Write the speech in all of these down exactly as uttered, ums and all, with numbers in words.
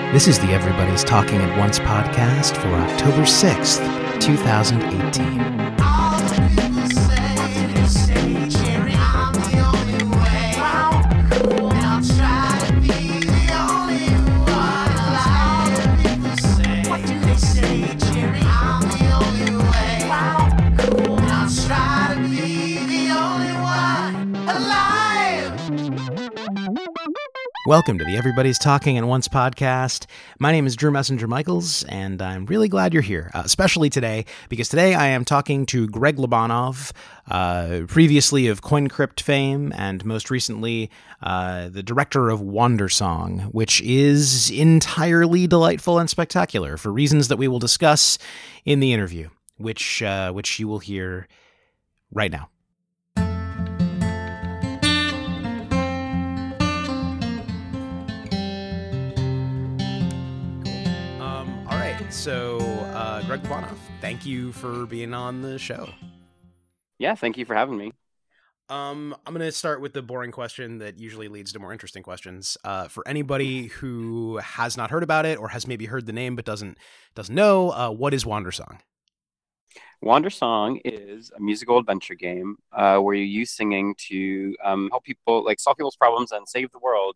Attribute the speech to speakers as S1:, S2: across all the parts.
S1: This is the Everybody's Talking at Once podcast for October sixth, twenty eighteen. Welcome to the Everybody's Talking at Once podcast. My name is Drew Messenger Michaels, and I'm really glad you're here, uh, especially today, because today I am talking to Greg Lobanov, uh, previously of CoinCrypt fame, and most recently uh, the director of Wandersong, which is entirely delightful and spectacular for reasons that we will discuss in the interview, which uh, which you will hear right now. So, uh, Greg Lobanov, thank you for being on the show.
S2: Yeah, thank you for having me.
S1: Um, I'm going to start with the boring question that usually leads to more interesting questions. Uh, for anybody who has not heard about it or has maybe heard the name but doesn't doesn't know, uh, what is Wandersong?
S2: Wandersong is a musical adventure game uh, where you use singing to um, help people, like solve people's problems and save the world.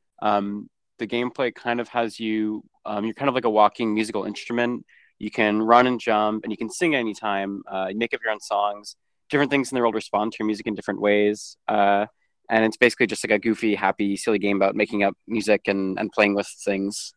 S2: Um, the gameplay kind of has you, um, you're kind of like a walking musical instrument. You can run and jump and you can sing anytime. Uh, you make up your own songs. Different things in the world respond to your music in different ways. Uh, and it's basically just like a goofy, happy, silly game about making up music and, and playing with things.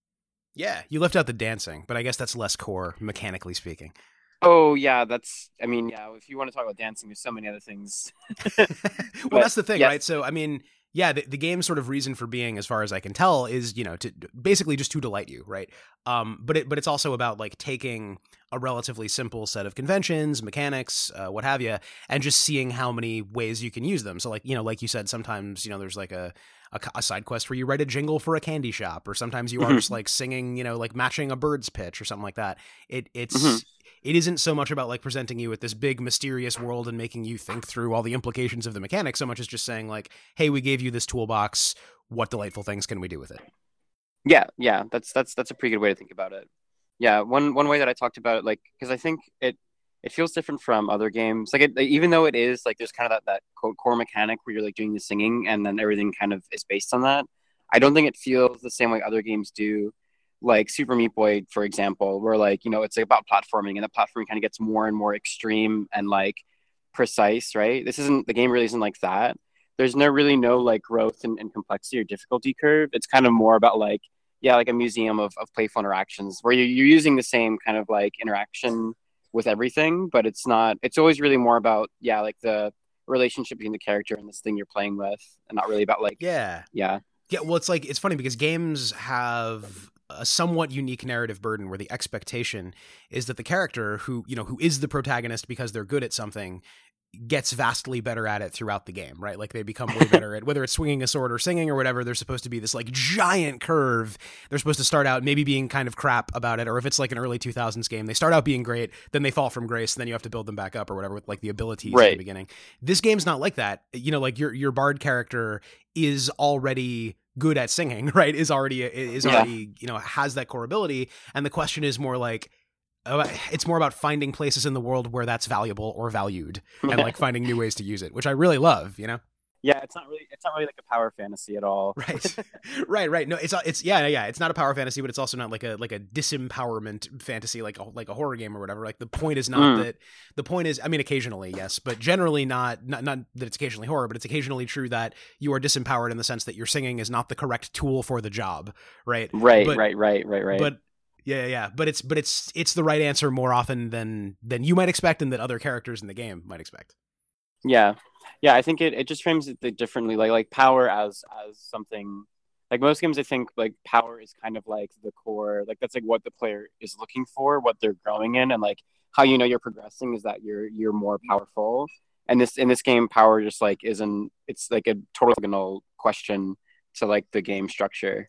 S1: Yeah, you left out the dancing, but I guess that's less core, mechanically speaking.
S2: Oh, yeah, that's, I mean, yeah, if you want to talk about dancing, there's so many other things.
S1: Well,
S2: But,
S1: that's the thing,
S2: yeah.
S1: right? So, I mean... Yeah, the, the game's sort of reason for being, as far as I can tell, is, you know, to basically just to delight you, right? Um, but it but it's also about like taking a relatively simple set of conventions, mechanics, uh, what have you, and just seeing how many ways you can use them. So, like, you know, like you said, sometimes, you know, there's like a a, a side quest where you write a jingle for a candy shop, or sometimes you are just like singing, you know, like matching a bird's pitch or something like that. It it's.
S2: Mm-hmm.
S1: It isn't so much about like presenting you with this big mysterious world and making you think through all the implications of the mechanics so much as just saying like, hey, we gave you this toolbox. What delightful things can we do with it?
S2: Yeah, yeah, that's that's that's a pretty good way to think about it. Yeah, one one way that I talked about it, like, because I think it it feels different from other games. Like, it, even though it is like there's kind of that that quote, core mechanic where you're like doing the singing and then everything kind of is based on that. I don't think it feels the same way other games do. Like Super Meat Boy, for example, where like, you know, it's about platforming and the platforming kind of gets more and more extreme and like precise, right? This isn't, the game really isn't like that. There's no really no like growth and, and complexity or difficulty curve. It's kind of more about like, yeah, like a museum of, of playful interactions where you're, you're using the same kind of like interaction with everything, but it's not, it's always really more about, yeah, like the relationship between the character and this thing you're playing with and not really about like,
S1: yeah.
S2: Yeah.
S1: Yeah. Well, it's like, it's funny because games have a somewhat unique narrative burden where the expectation is that the character who, you know, who is the protagonist because they're good at something gets vastly better at it throughout the game, right? Like they become way better at whether it's swinging a sword or singing or whatever. There's supposed to be this like giant curve. They're supposed to start out maybe being kind of crap about it. Or if it's like an early two thousands game, they start out being great, then they fall from grace, and then you have to build them back up or whatever with like the abilities
S2: Right.
S1: in the beginning. This game's not like that. You know, like your, your bard character is already good at singing, right? Is already, is
S2: Yeah.
S1: already, you know, has that core ability. And the question is more like, uh, it's more about finding places in the world where that's valuable or valued and like finding new ways to use it, which I really love, you know?
S2: Yeah, it's not really, it's not really like a power fantasy at all.
S1: Right. right. Right. No, it's, it's, yeah, yeah. It's not a power fantasy, but it's also not like a, like a disempowerment fantasy, like a, like a horror game or whatever. Like the point is not
S2: Mm.
S1: that the point is, I mean, occasionally, yes, but generally not, not, not that it's occasionally horror, but it's occasionally true that you are disempowered in the sense that your singing is not the correct tool for the job. Right.
S2: Right,
S1: But-
S2: right, right, right, right.
S1: But yeah, yeah, yeah. But it's, but it's, it's the right answer more often than, than you might expect and that other characters in the game might expect.
S2: Yeah, yeah. I think it, it just frames it differently. Like like power as as something. Like most games, I think like power is kind of like the core. Like that's like what the player is looking for, what they're growing in, and like how you know you're progressing is that you're you're more powerful. And this in this game, power just like isn't. It's like a total question to like the game structure.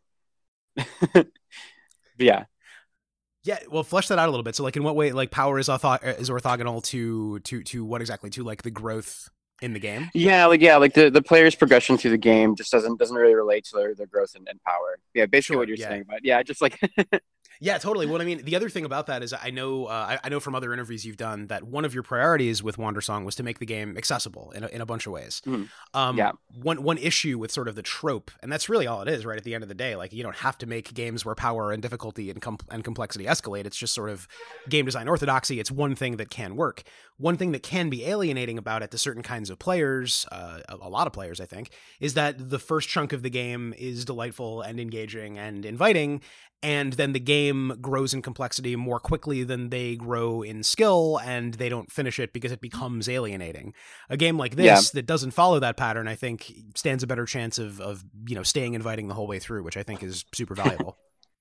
S2: But yeah.
S1: Yeah, well, flesh that out a little bit. So, like, in what way, like, power is ortho- is orthogonal to to to what exactly? To like the growth in the game.
S2: Yeah, like yeah, like the, the player's progression through the game just doesn't doesn't really relate to their, their growth and, and power. Yeah, basically what
S1: Sure,
S2: you're
S1: yeah.
S2: saying. But yeah, just like
S1: Yeah, totally. Well, I mean, the other thing about that is I know uh, I, I know from other interviews you've done that one of your priorities with Wandersong was to make the game accessible in a, in a bunch of ways.
S2: mhm,
S1: Um,
S2: yeah,
S1: one one issue with sort of the trope, and that's really all it is, right? At the end of the day, like you don't have to make games where power and difficulty and com- and complexity escalate. It's just sort of game design orthodoxy. It's one thing that can work. One thing that can be alienating about it to certain kinds of players, uh, a, a lot of players, I think, is that the first chunk of the game is delightful and engaging and inviting, and then the game grows in complexity more quickly than they grow in skill, and they don't finish it because it becomes alienating. A game like this
S2: yeah,
S1: that doesn't follow that pattern, I think, stands a better chance of of you know staying inviting the whole way through, which I think is super valuable.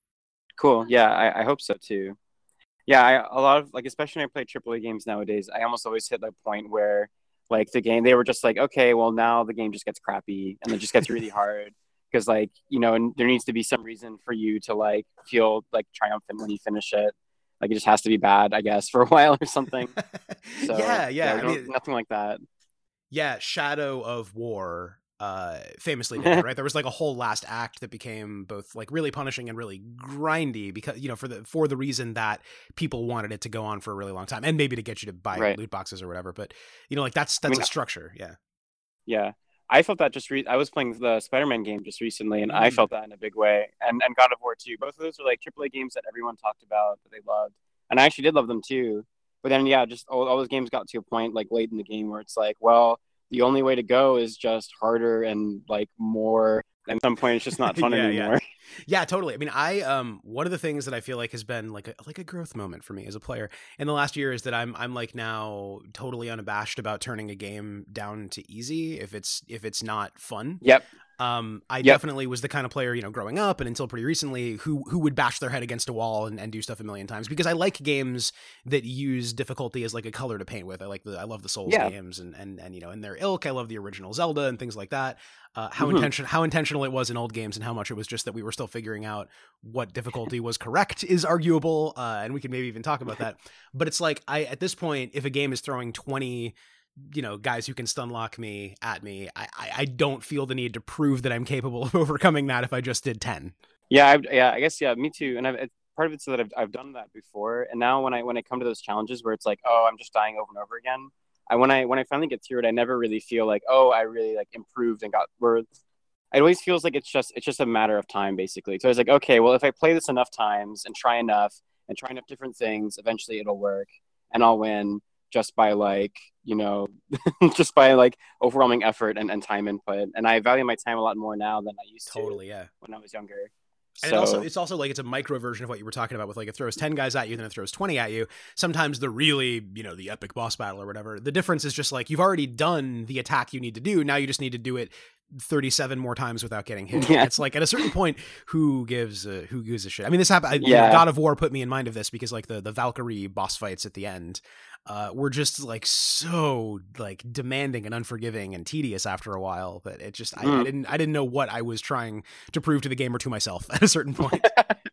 S2: cool. Yeah, I, I hope so too. Yeah, I, a lot of like, especially when I play triple A games nowadays, I almost always hit the point where like the game, they were just like, okay, well now the game just gets crappy and it just gets really hard because like you know, and there needs to be some reason for you to like feel like triumphant when you finish it. Like it just has to be bad, I guess, for a while or something. So
S1: yeah, yeah.
S2: yeah, we
S1: I
S2: don't
S1: mean,
S2: nothing like that.
S1: yeah, Shadow of War uh famously did that, right? There was like a whole last act that became both like really punishing and really grindy because you know for the for the reason that people wanted it to go on for a really long time and maybe to get you to buy
S2: Right.
S1: loot boxes or whatever, but you know like that's
S2: I
S1: that's
S2: mean,
S1: a structure. Yeah.
S2: yeah, I felt that just re- I was playing the Spider-Man game just recently, and I
S1: Mm.
S2: felt that in a big way. And and God of War too. Both of those are like triple A games that everyone talked about that they loved, and I actually did love them too. But then yeah, just all, all those games got to a point like late in the game where it's like, well, the only way to go is just harder and like more. And at some point, it's just not fun
S1: yeah, yeah.
S2: anymore.
S1: Yeah, totally. I mean, I um one of the things that I feel like has been like a like a growth moment for me as a player in the last year is that I'm I'm like now totally unabashed about turning a game down to easy if it's if it's not fun.
S2: Yep.
S1: Um, I
S2: Yep.
S1: definitely was the kind of player, you know, growing up and until pretty recently, who who would bash their head against a wall and, and do stuff a million times because I like games that use difficulty as like a color to paint with. I like the I love the Souls
S2: Yeah.
S1: games and and and you know, in their ilk, I love the original Zelda and things like that. Uh, how
S2: Mhm.
S1: intention how intentional it was in old games and how much it was just that we were still figuring out what difficulty was correct is arguable, uh, and we can maybe even talk about that. But it's like I at this point, if a game is throwing twenty you know guys who can stun lock me at me, I, I I don't feel the need to prove that I'm capable of overcoming that if I just did ten.
S2: Yeah. I, yeah. I guess. Yeah. Me too. And I've, it, part of it's that I've I've done that before, and now when I when I come to those challenges where it's like, oh, I'm just dying over and over again. I when I when I finally get through it, I never really feel like, oh, I really like improved and got where it always feels like it's just it's just a matter of time basically. So I was like, okay, well, if I play this enough times and try enough and try enough different things, eventually it'll work and I'll win just by like, you know, just by like overwhelming effort and, and time input. And I value my time a lot more now than I used to
S1: Totally, yeah.
S2: when I was younger.
S1: And it also
S2: So
S1: it's also like it's a micro version of what you were talking about with like it throws ten guys at you, then it throws twenty at you. Sometimes the really, you know, the epic boss battle or whatever. The difference is just like you've already done the attack you need to do. Now you just need to do it thirty-seven more times without getting hit.
S2: Yeah.
S1: It's like at a certain point, who gives a, who gives a shit? I mean, this happened. I, you know,
S2: Yeah.
S1: God of War put me in mind of this because like the the Valkyrie boss fights at the end uh, were just like so like demanding and unforgiving and tedious after a while that it just I, I
S2: Mm.
S1: didn't I didn't know what I was trying to prove to the game or to myself at a certain point.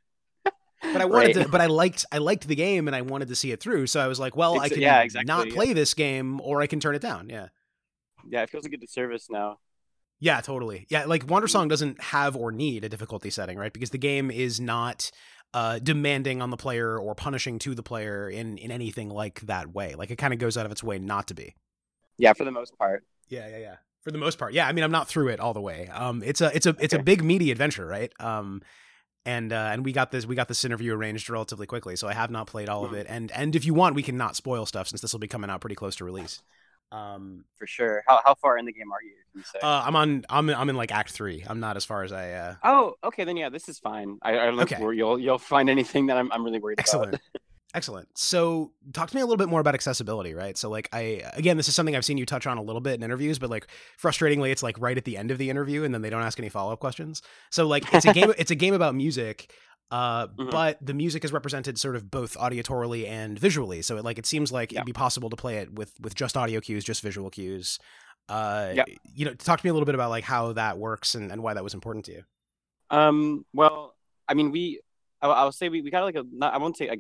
S1: But I wanted
S2: Right.
S1: to, but I liked, I liked the game and I wanted to see it through. So I was like, well, I
S2: Ex-
S1: can
S2: yeah, exactly,
S1: not
S2: yeah.
S1: play this game or I can turn it down. Yeah.
S2: Yeah, it feels like a disservice now.
S1: Yeah, totally. Yeah. Like Wandersong doesn't have or need a difficulty setting, right? Because the game is not uh, demanding on the player or punishing to the player in, in anything like that way. Like it kind of goes out of its way not to be.
S2: Yeah, for the most part.
S1: Yeah. Yeah. Yeah. For the most part. Yeah. I mean, I'm not through it all the way. Um, it's a, it's a, it's a
S2: Okay.
S1: big meaty adventure, right? Um, and uh, and we got this we got this interview arranged relatively quickly, so I have not played all of it. And and if you want, we can not spoil stuff since this will be coming out pretty close to release. Um,
S2: For sure. How how far in the game are you? Can you say?
S1: uh, I'm on I'm I'm in like Act Three. I'm not as far as I. Uh...
S2: oh, okay. Then yeah, this is fine. I, I don't
S1: Okay.
S2: think we're- you'll you'll find anything that I'm I'm really worried
S1: Excellent.
S2: about.
S1: Excellent. So talk to me a little bit more about accessibility, right? So like I, again, this is something I've seen you touch on a little bit in interviews, but like frustratingly, it's like right at the end of the interview and then they don't ask any follow-up questions. So like it's a game, it's a game about music, uh,
S2: Mhm.
S1: but the music is represented sort of both auditorily and visually. So it like, it seems like
S2: Yeah.
S1: it'd be possible to play it with, with just audio cues, just visual cues. Uh,
S2: Yeah.
S1: you know, talk to me a little bit about like how that works and, and why that was important to you.
S2: Um. Well, I mean, we. I, I'll say we, we got like a. Not, I won't say. I guess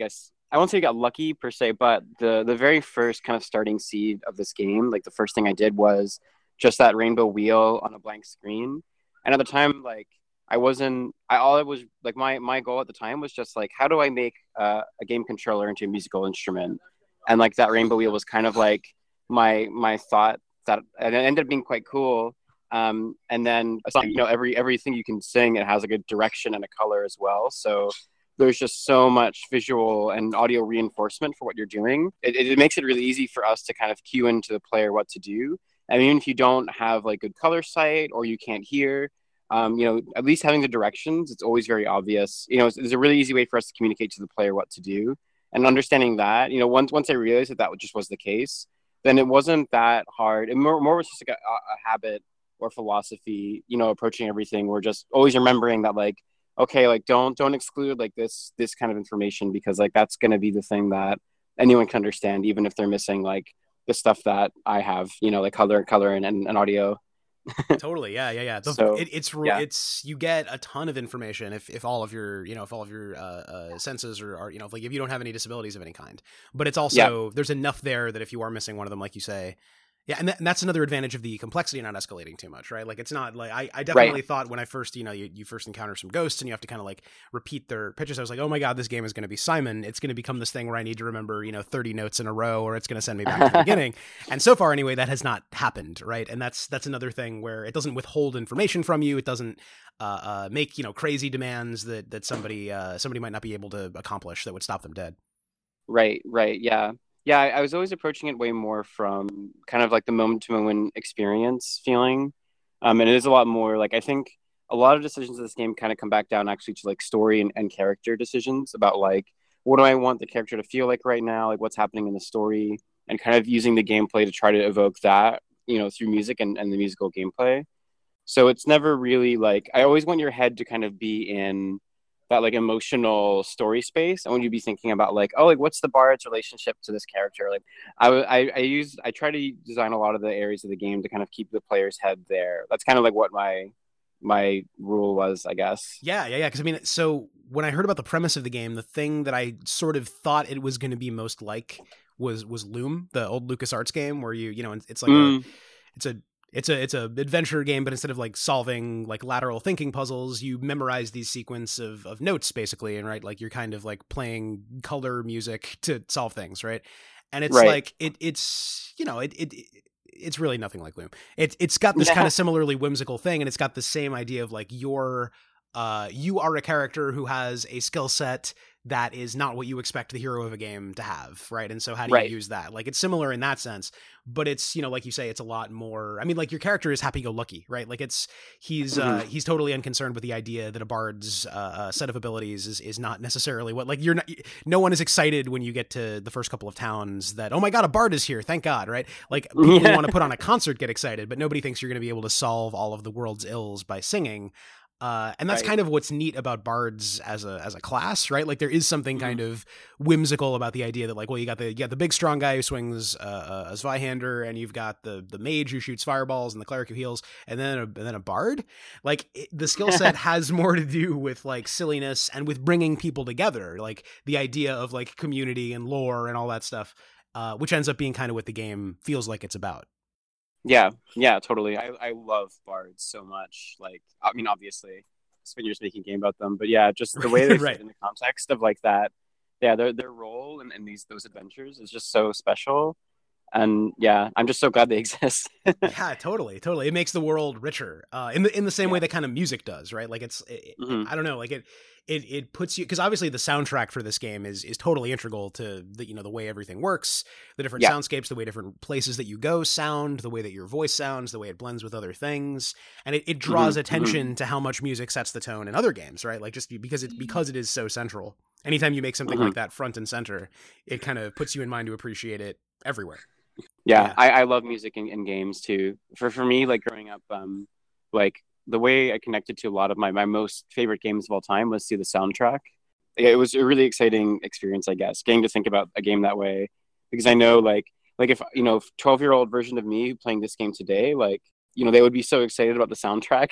S2: I won't say I got lucky per se, but the the very first kind of starting seed of this game, like the first thing I did was just that rainbow wheel on a blank screen. And at the time, like I wasn't, I all it was like my my goal at the time was just like, how do I make uh, a game controller into a musical instrument? And like that rainbow wheel was kind of like my my thought that, and it ended up being quite cool. Um, and then you know every everything you can sing, it has like a direction and a color as well. So there's just so much visual and audio reinforcement for what you're doing. It, it makes it really easy for us to kind of cue into the player what to do. And even if you don't have like good color sight or you can't hear, um, you know, at least having the directions, it's always very obvious. You know, it's, it's a really easy way for us to communicate to the player what to do. And understanding that, you know, once once I realized that that just was the case, then it wasn't that hard. And more, more was just like a, a habit or philosophy, you know, approaching everything. We're just always remembering that, like, okay, like don't don't exclude like this this kind of information, because like that's going to be the thing that anyone can understand, even if they're missing like the stuff that I have, you know, like color color and, and, and audio.
S1: Totally. Yeah. Yeah. Yeah. The,
S2: So
S1: it, it's,
S2: yeah,
S1: it's, you get a ton of information if, if all of your, you know, if all of your, uh, uh senses are, are, you know, like if you don't have any disabilities of any kind, but it's
S2: yeah,
S1: also, there's enough there that if you are missing one of them, like you say, yeah, and, th- and that's another advantage of the complexity not escalating too much, right? Like it's not like I, I definitely
S2: right.
S1: thought when I first, you know, you, you first encounter some ghosts and you have to kind of like repeat their pitches. I was like, oh my god, this game is going to be Simon. It's going to become this thing where I need to remember, you know, thirty notes in a row, or it's going to send me back to the beginning. And so far, anyway, that has not happened, right? And that's that's another thing where it doesn't withhold information from you. It doesn't uh, uh, make you know crazy demands that that somebody uh, somebody might not be able to accomplish that would stop them dead.
S2: Right, right. Yeah. Yeah, I, I was always approaching it way more from kind of like the moment to moment experience feeling. Um, and it is a lot more like I think a lot of decisions in this game kind of come back down actually to like story and, and character decisions about like what do I want the character to feel like right now, like what's happening in the story, and kind of using the gameplay to try to evoke that, you know, through music and, and the musical gameplay. So it's never really like I always want your head to kind of be in that like emotional story space. I want you to be thinking about like, oh, like what's the bard's relationship to this character? Like, I I, I use I try to design a lot of the areas of the game to kind of keep the player's head there. That's kind of like what my my rule was, I guess.
S1: Yeah, yeah, yeah. Because I mean, so when I heard about the premise of the game, the thing that I sort of thought it was going to be most like was was Loom, the old LucasArts game, where you you know it's like a
S2: Mm,
S1: it's a it's a it's a adventure game, but instead of like solving like lateral thinking puzzles, you memorize these sequence of of notes basically, and right, like you're kind of like playing color music to solve things, right? And it's
S2: right.
S1: like it it's you know it it. It's really nothing like Loom. It, it's got this kind
S2: Yeah.
S1: of similarly whimsical thing, and it's got the same idea of like you're, uh, you are a character who has a skill set that is not what you expect the hero of a game to have, right? And so how do you
S2: Right.
S1: use that? Like it's similar in that sense, but it's, you know, like you say, it's a lot more. I mean, like your character is happy-go-lucky, right? Like it's he's uh,
S2: Mhm.
S1: he's totally unconcerned with the idea that a bard's uh, uh, set of abilities is is not necessarily what like you're not. No one is excited when you get to the first couple of towns that oh my god, a bard is here, thank God, right? Like people who
S2: Yeah.
S1: want to put on a concert get excited, but nobody thinks you're going to be able to solve all of the world's ills by singing. Uh, and that's
S2: Right.
S1: kind of what's neat about bards as a as a class, right? Like there is something
S2: Mhm.
S1: kind of whimsical about the idea that like, well, you got the you got the big strong guy who swings uh, a Zweihander, and you've got the the mage who shoots fireballs, and the cleric who heals, and then a, and then a bard. Like it, the skill set has more to do with like silliness and with bringing people together, like the idea of like community and lore and all that stuff, uh, which ends up being kind of what the game feels like it's about.
S2: Yeah. Yeah. Totally. I I love bards so much. Like, I mean, obviously, spend years making a game about them, but yeah, just the way they fit
S1: Right.
S2: in the context of like that. Yeah, their their role in, in these those adventures is just so special. And yeah, I'm just so glad they exist.
S1: Yeah, totally, totally. It makes the world richer, uh, in the in the same way
S2: Yeah.
S1: that kind of music does, right? Like it's, it,
S2: Hmm.
S1: I don't know, like it, it it puts you because obviously the soundtrack for this game is is totally integral to the you know the way everything works, the different
S2: Yeah.
S1: soundscapes, the way different places that you go sound, the way that your voice sounds, the way it blends with other things, and it, it
S2: Hmm.
S1: draws
S2: Hmm.
S1: attention to how much music sets the tone in other games, right? Like just because it because it is so central. Anytime you make something
S2: Hmm.
S1: like that front and center, it kind of puts you in mind to appreciate it everywhere.
S2: Yeah,
S1: Yeah.
S2: I, I love music in, in games too. For for me, like growing up, um, like the way I connected to a lot of my, my most favorite games of all time was through the soundtrack. It was a really exciting experience, I guess, getting to think about a game that way. Because I know like like if you know, twelve year old version of me playing this game today, like, you know, they would be so excited about the soundtrack.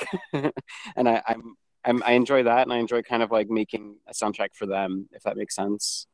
S2: And I, I'm I'm I enjoy that, and I enjoy kind of like making a soundtrack for them, if that makes sense.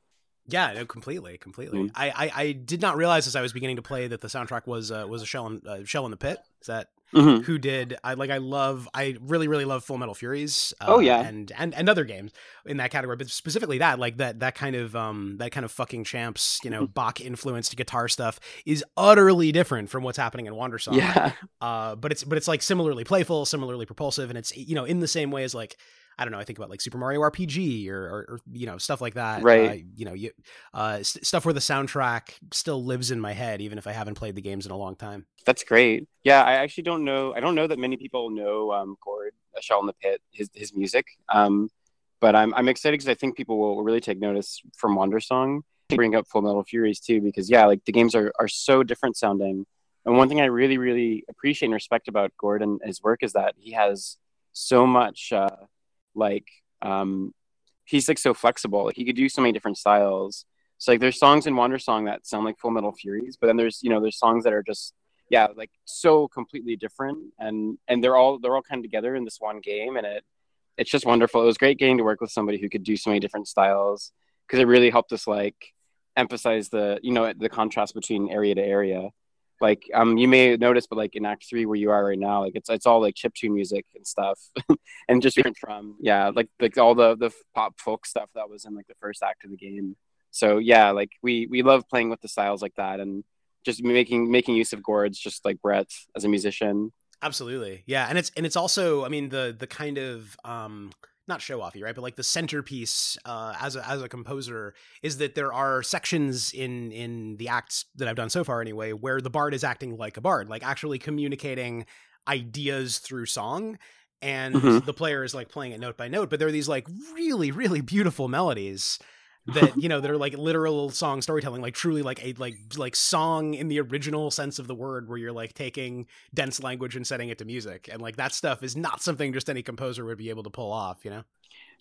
S1: Yeah, no, completely,
S2: Mm.
S1: completely. I, I, I did not realize as I was beginning to play that the soundtrack was uh, was a Shell in uh, Shell in the Pit. Is that
S2: Hmm.
S1: who did? I like. I love. I really, really love Full Metal Furies,
S2: Oh
S1: uh,
S2: yeah.
S1: and and and other games in that category, but specifically that, like that that kind of um that kind of fucking champs, you know, Bach influenced guitar stuff is utterly different from what's happening in Wandersong.
S2: Yeah.
S1: Uh, but it's but it's like similarly playful, similarly propulsive, and it's, you know, in the same way as like, I don't know. I think about like Super Mario R P G or, or, or you know, stuff like that. Uh,
S2: Right.
S1: you know, you, uh, st- stuff where the soundtrack still lives in my head, even if I haven't played the games in a long time.
S2: That's great. Yeah, I actually don't know. I don't know that many people know um, Gord, A Shell in the Pit, his his music. Um, but I'm I'm excited because I think people will really take notice from Wandersong. Bring up Full Metal Furies too, because yeah, like the games are are so different sounding. And one thing I really really appreciate and respect about Gord and his work is that he has so much uh, like um, he's like so flexible. Like he could do so many different styles. So like there's songs in Wandersong that sound like Full Metal Furies, but then there's, you know, there's songs that are just, yeah, like so completely different, and and they're all they're all kind of together in this one game, and it it's just wonderful. It was great getting to work with somebody who could do so many different styles, because it really helped us like emphasize the, you know, the contrast between area to area. Like um you may notice, but like in Act Three where you are right now, like it's it's all like chiptune music and stuff, and just different from, yeah, like like all the the pop folk stuff that was in like the first act of the game. So yeah, like we we love playing with the styles like that, and just making making use of Gord's just like breadth as a musician.
S1: Absolutely. Yeah. And it's, and it's also, I mean, the, the kind of, um, not show offy, right? But like the centerpiece, uh, as a, as a composer is that there are sections in, in the acts that I've done so far anyway, where the bard is acting like a bard, like actually communicating ideas through song. And
S2: Hmm.
S1: the player is like playing it note by note, but there are these like really, really beautiful melodies that, you know, that are like literal song storytelling, like truly like a like like song in the original sense of the word, where you're like taking dense language and setting it to music, and like that stuff is not something just any composer would be able to pull off, you know.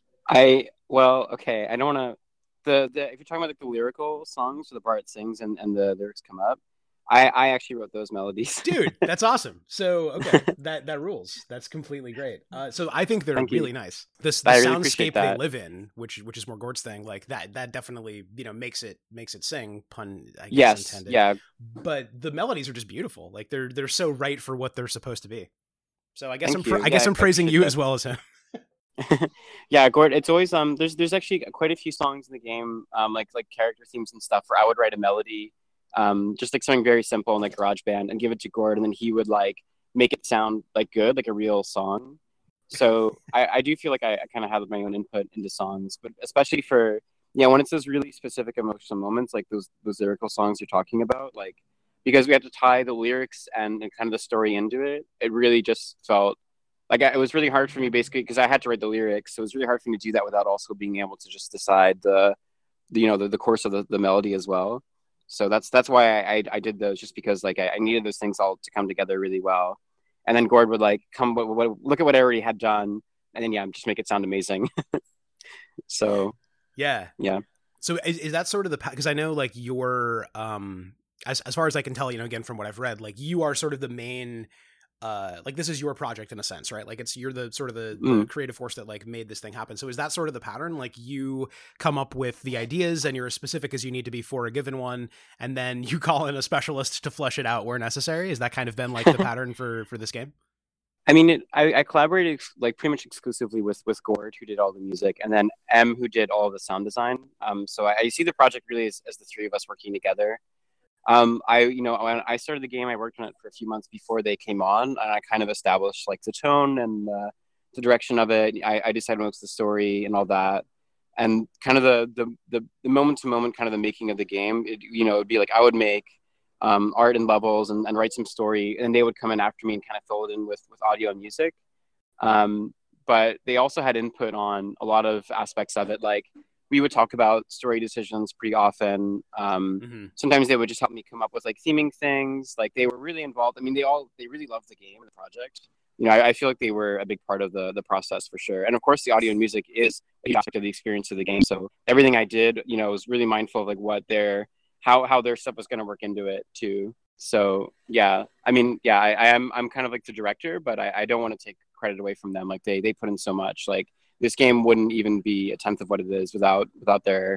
S2: I well, okay, I don't want to. The, the if you're talking about like the lyrical songs where the bard sings and, and the lyrics come up, I I actually wrote those melodies.
S1: Dude, that's awesome. So okay, that that rules. That's completely great. Uh, so I think they're
S2: Thank you.
S1: really nice. This the
S2: I really appreciate
S1: soundscape they
S2: that.
S1: live in, which which is more Gord's thing, like that that definitely, you know, makes it makes it sing, pun I guess
S2: Yes,
S1: intended.
S2: yeah,
S1: But the melodies are just beautiful. Like they're they're so right for what they're supposed to be. So I guess I'm
S2: thank
S1: pra-
S2: you.
S1: I
S2: Yeah,
S1: guess
S2: I
S1: I'm praising
S2: appreciate
S1: you
S2: that.
S1: as well as him.
S2: Yeah, Gord, it's always um there's there's actually quite a few songs in the game, um like like character themes and stuff, where I would write a melody, um just like something very simple in like GarageBand, and give it to Gord, and then he would like make it sound like good, like a real song. So I, I do feel like I, I kind of have my own input into songs, but especially for, yeah, when it's those really specific emotional moments, like those those lyrical songs you're talking about, like because we had to tie the lyrics and, and kind of the story into it, it really just felt like I, it was really hard for me basically because I had to write the lyrics, so it was really hard for me to do that without also being able to just decide the, the you know the, the course of the, the melody as well. So that's that's why I, I, I did those, just because like I, I needed those things all to come together really well. And then Gord would like come, what, what, look at what I already had done, and then yeah, just make it sound amazing. So
S1: Yeah.
S2: yeah.
S1: So is, is that sort of the, because I know like your um as as far as I can tell, you know, again from what I've read, like you are sort of the main, uh like this is your project in a sense, right? Like it's, you're the sort of the the
S2: Mm.
S1: creative force that like made this thing happen. So is that sort of the pattern, like you come up with the ideas and you're as specific as you need to be for a given one, and then you call in a specialist to flesh it out where necessary? Is that kind of been like the pattern for for this game?
S2: I mean, it, I, I collaborated ex- like pretty much exclusively with with Gord, who did all the music, and then M, who did all the sound design. Um, so I, I see the project really as, as the three of us working together. Um, I, you know, when I started the game, I worked on it for a few months before they came on, and I kind of established like the tone and uh, the direction of it. I, I decided what's the story and all that, and kind of the the the, the moment to moment kind of the making of the game. It, you know, it'd be like I would make um, art and levels and, and write some story, and they would come in after me and kind of fill it in with with audio and music. Um, but they also had input on a lot of aspects of it, like we would talk about story decisions pretty often. Um,
S1: Mm-hmm.
S2: sometimes they would just help me come up with like theming things. Like they were really involved. I mean, they all they really loved the game and the project. You know, I, I feel like they were a big part of the the process for sure. And of course, the audio and music is a huge aspect of the experience of the game. So everything I did, you know, was really mindful of like what their how how their stuff was going to work into it too. So yeah, I mean, yeah, I, I am I'm kind of like the director, but I, I don't want to take credit away from them. Like they they put in so much. Like this game wouldn't even be a tenth of what it is without without their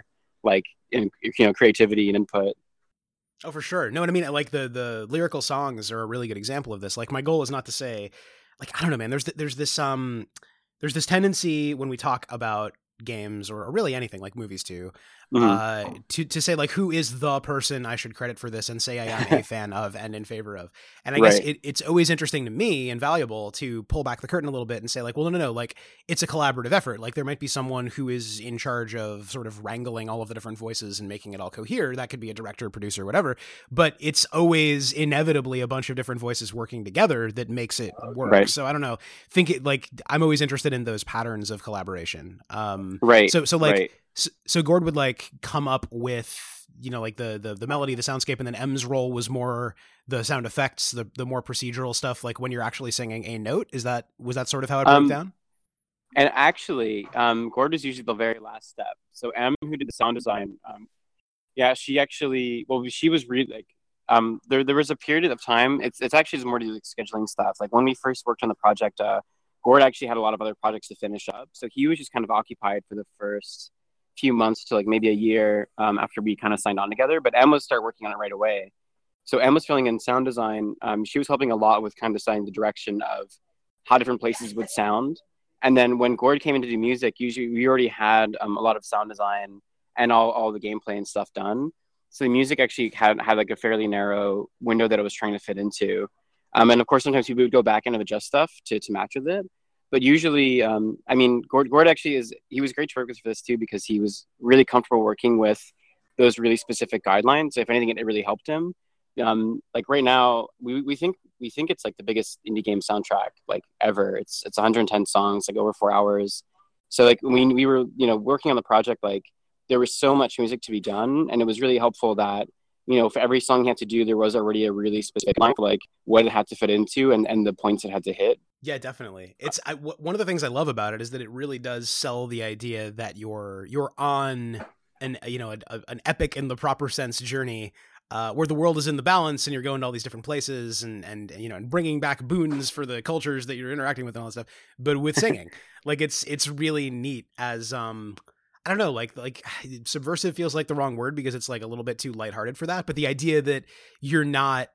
S2: like in, you know, creativity and input.
S1: Oh, for sure. No, what I mean, like the the lyrical songs are a really good example of this. Like my goal is not to say, like I don't know, man. There's th- there's this um there's this tendency when we talk about games or, or really anything like movies too,
S2: Mm-hmm.
S1: uh, to to say like who is the person I should credit for this and say I am a fan of and in favor of. And I guess
S2: Right.
S1: it, it's always interesting to me and valuable to pull back the curtain a little bit and say like, well, no, no, no, like it's a collaborative effort. Like there might be someone who is in charge of sort of wrangling all of the different voices and making it all cohere. That could be a director, producer, whatever. But it's always inevitably a bunch of different voices working together that makes it work.
S2: Right.
S1: So I don't know. Think it like I'm always interested in those patterns of collaboration. Um,
S2: Right.
S1: so so like
S2: right.
S1: so, so Gord would like come up with, you know, like the, the the melody, the soundscape, and then M's role was more the sound effects, the the more procedural stuff, like when you're actually singing a note. Is that was that sort of how it broke
S2: Um,
S1: down?
S2: and actually, um, Gord is usually the very last step. So M, who did the sound design, um, yeah, she actually, well, she was really like, um, there there was a period of time. It's it's actually just more to do with scheduling stuff. Like when we first worked on the project, uh, Gord actually had a lot of other projects to finish up, so he was just kind of occupied for the first few months to like maybe a year um, after we kind of signed on together. But Em was start working on it right away. So Em was filling in sound design. Um, she was helping a lot with kind of deciding the direction of how different places would sound. And then when Gord came in to do music, usually we already had um, a lot of sound design and all, all the gameplay and stuff done. So the music actually had, had like a fairly narrow window that it was trying to fit into. Um, and of course, sometimes we would go back and adjust stuff to, to match with it. But usually, um, I mean, Gord, Gord actually is, he was great to work with for this too, because he was really comfortable working with those really specific guidelines. If anything, it really helped him. Um, like right now, we, we think we think it's like the biggest indie game soundtrack like ever. It's it's one hundred ten songs, like over four hours. So like when we were you know working on the project, like there was so much music to be done, and it was really helpful that you know for every song you had to do, there was already a really specific line for like what it had to fit into and and the points it had to hit.
S1: Yeah, definitely. It's I, w- one of the things I love about it is that it really does sell the idea that you're you're on an you know a, a, an epic in the proper sense journey. Uh, where the world is in the balance and you're going to all these different places and, and, you know, and bringing back boons for the cultures that you're interacting with and all that stuff, but with singing, like it's, it's really neat as, um, I don't know, like, like subversive feels like the wrong word because it's like a little bit too lighthearted for that. But the idea that you're not,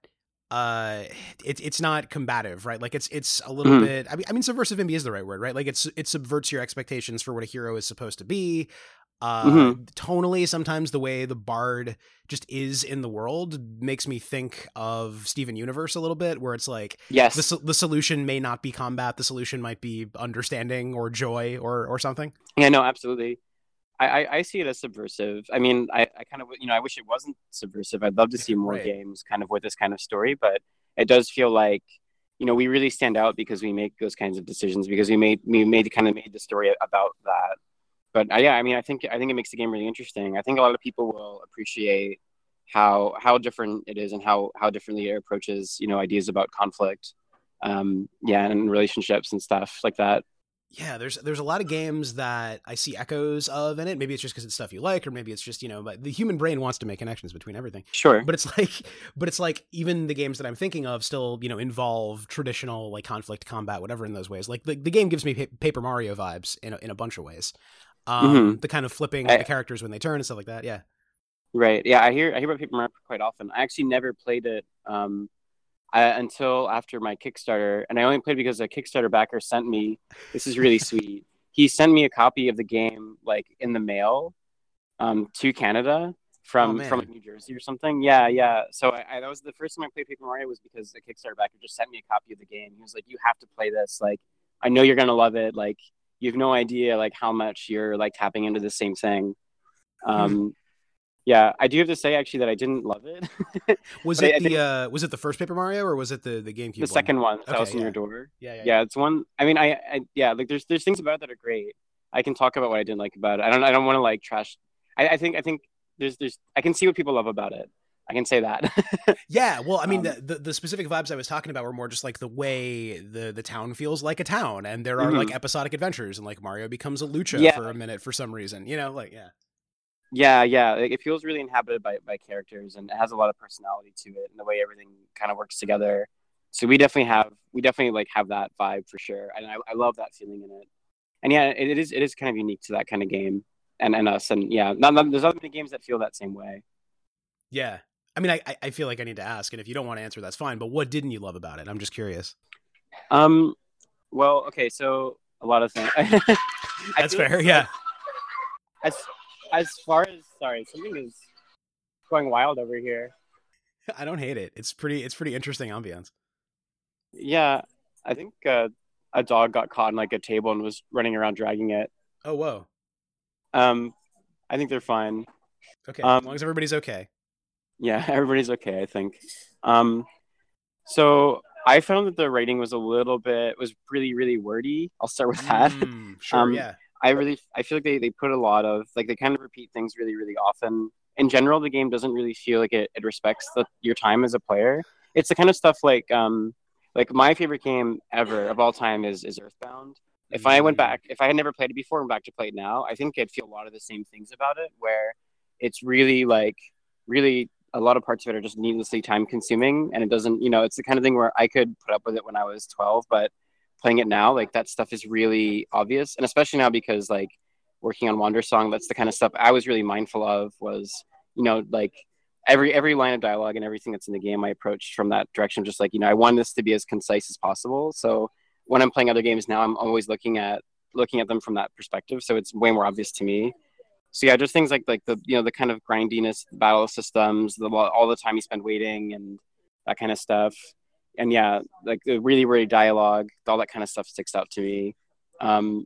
S1: uh, it's, it's not combative, right? Like it's, it's a little
S2: Mhm.
S1: bit, I mean, I mean, subversive maybe is the right word, right? Like it's, it subverts your expectations for what a hero is supposed to be. Uh,
S2: Mhm.
S1: tonally, sometimes the way the bard just is in the world makes me think of Steven Universe a little bit, where it's like
S2: Yes.
S1: the the solution may not be combat, the solution might be understanding or joy or or something.
S2: Yeah, no, absolutely. I, I, I see it as subversive. I mean, I, I kind of, you know, I wish it wasn't subversive. I'd love to see more
S1: Right.
S2: games kind of with this kind of story, but it does feel like, you know, we really stand out because we make those kinds of decisions because we made, we made kind of made the story about that. But uh, yeah, I mean, I think, I think it makes the game really interesting. I think a lot of people will appreciate how, how different it is and how, how differently it approaches, you know, ideas about conflict. Um, yeah. And relationships and stuff like that.
S1: Yeah, there's there's a lot of games that I see echoes of in it. Maybe it's just because it's stuff you like, or maybe it's just, you know, but the human brain wants to make connections between everything.
S2: Sure.
S1: But it's like, but it's like even the games that I'm thinking of still, you know, involve traditional like conflict, combat, whatever in those ways. Like the, the game gives me pa- Paper Mario vibes in a, in a bunch of ways. Um,
S2: Mhm.
S1: the kind of flipping
S2: I-
S1: the characters when they turn and stuff like that. Yeah.
S2: Right. Yeah, I hear I hear about Paper Mario quite often. I actually never played it um, I, until after my Kickstarter, and I only played because a Kickstarter backer sent me. This is really sweet. He sent me a copy of the game like in the mail um, to Canada from
S1: Oh, man.
S2: from like, New Jersey or something. Yeah, yeah. So I, I, that was the first time I played Paper Mario was because the Kickstarter backer just sent me a copy of the game. He was like, "You have to play this. Like, I know you're gonna love it. Like, you have no idea like how much you're like tapping into the same thing." Um, Yeah, I do have to say actually that I didn't love it.
S1: Was
S2: But
S1: it
S2: I, I
S1: the
S2: think
S1: uh was it the first Paper Mario or was it the the GameCube
S2: the
S1: one?
S2: second one,
S1: Okay,
S2: House in
S1: yeah.
S2: Your Door.
S1: Yeah, yeah, yeah.
S2: Yeah, it's one. I mean, I, I yeah, like there's there's things about it that are great. I can talk about what I didn't like about it. I don't I don't want to like trash. I, I think I think there's there's I can see what people love about it. I can say that.
S1: Yeah, well, I mean,
S2: Um,
S1: the, the the specific vibes I was talking about were more just like the way the the town feels like a town, and there are
S2: Mhm.
S1: like episodic adventures, and like Mario becomes a lucha
S2: Yeah.
S1: for a minute for some reason, you know, like yeah.
S2: Yeah, yeah. Like, it feels really inhabited by, by characters and it has a lot of personality to it and the way everything kind of works together. So we definitely have we definitely like have that vibe for sure. And I, I love that feeling in it. And yeah, it, it is it is kind of unique to that kind of game. and and us, and yeah, not, not, there's not many games that feel that same way.
S1: Yeah. I mean, I, I feel like I need to ask, and if you don't want to answer, that's fine. But what didn't you love about it? I'm just curious.
S2: Um, well, okay, so a lot of things.
S1: That's fair, like, yeah.
S2: As as far as sorry, something is going wild over here.
S1: I don't hate it. It's pretty. It's pretty interesting ambience.
S2: Yeah, I think uh, a dog got caught in like a table and was running around dragging it.
S1: Oh whoa.
S2: Um, I think they're fine.
S1: Okay, um, as long as everybody's okay.
S2: Yeah, everybody's okay, I think. Um, so I found that the writing was a little bit was really really wordy. I'll start with that.
S1: Mm, sure,
S2: um,
S1: yeah.
S2: I really I feel like they, they put a lot of like they kind of repeat things really really often. In general, the game doesn't really feel like it, it respects the, your time as a player. It's the kind of stuff like um like my favorite game ever of all time is is Earthbound. If I went back, if I had never played it before and went back to play it now, I think I'd feel a lot of the same things about it, where it's really like really a lot of parts of it are just needlessly time consuming, and it doesn't, you know, it's the kind of thing where I could put up with it when I was twelve, but playing it now, like that stuff is really obvious. And especially now because like working on Wandersong, that's the kind of stuff I was really mindful of was, you know, like every every line of dialogue and everything that's in the game I approached from that direction, just like, you know, I want this to be as concise as possible. So when I'm playing other games now, I'm always looking at looking at them from that perspective, so it's way more obvious to me. So yeah, just things like like the, you know, the kind of grindiness, the battle systems, the all the time you spend waiting and that kind of stuff. And yeah, like the really really dialogue, all that kind of stuff sticks out to me. Um,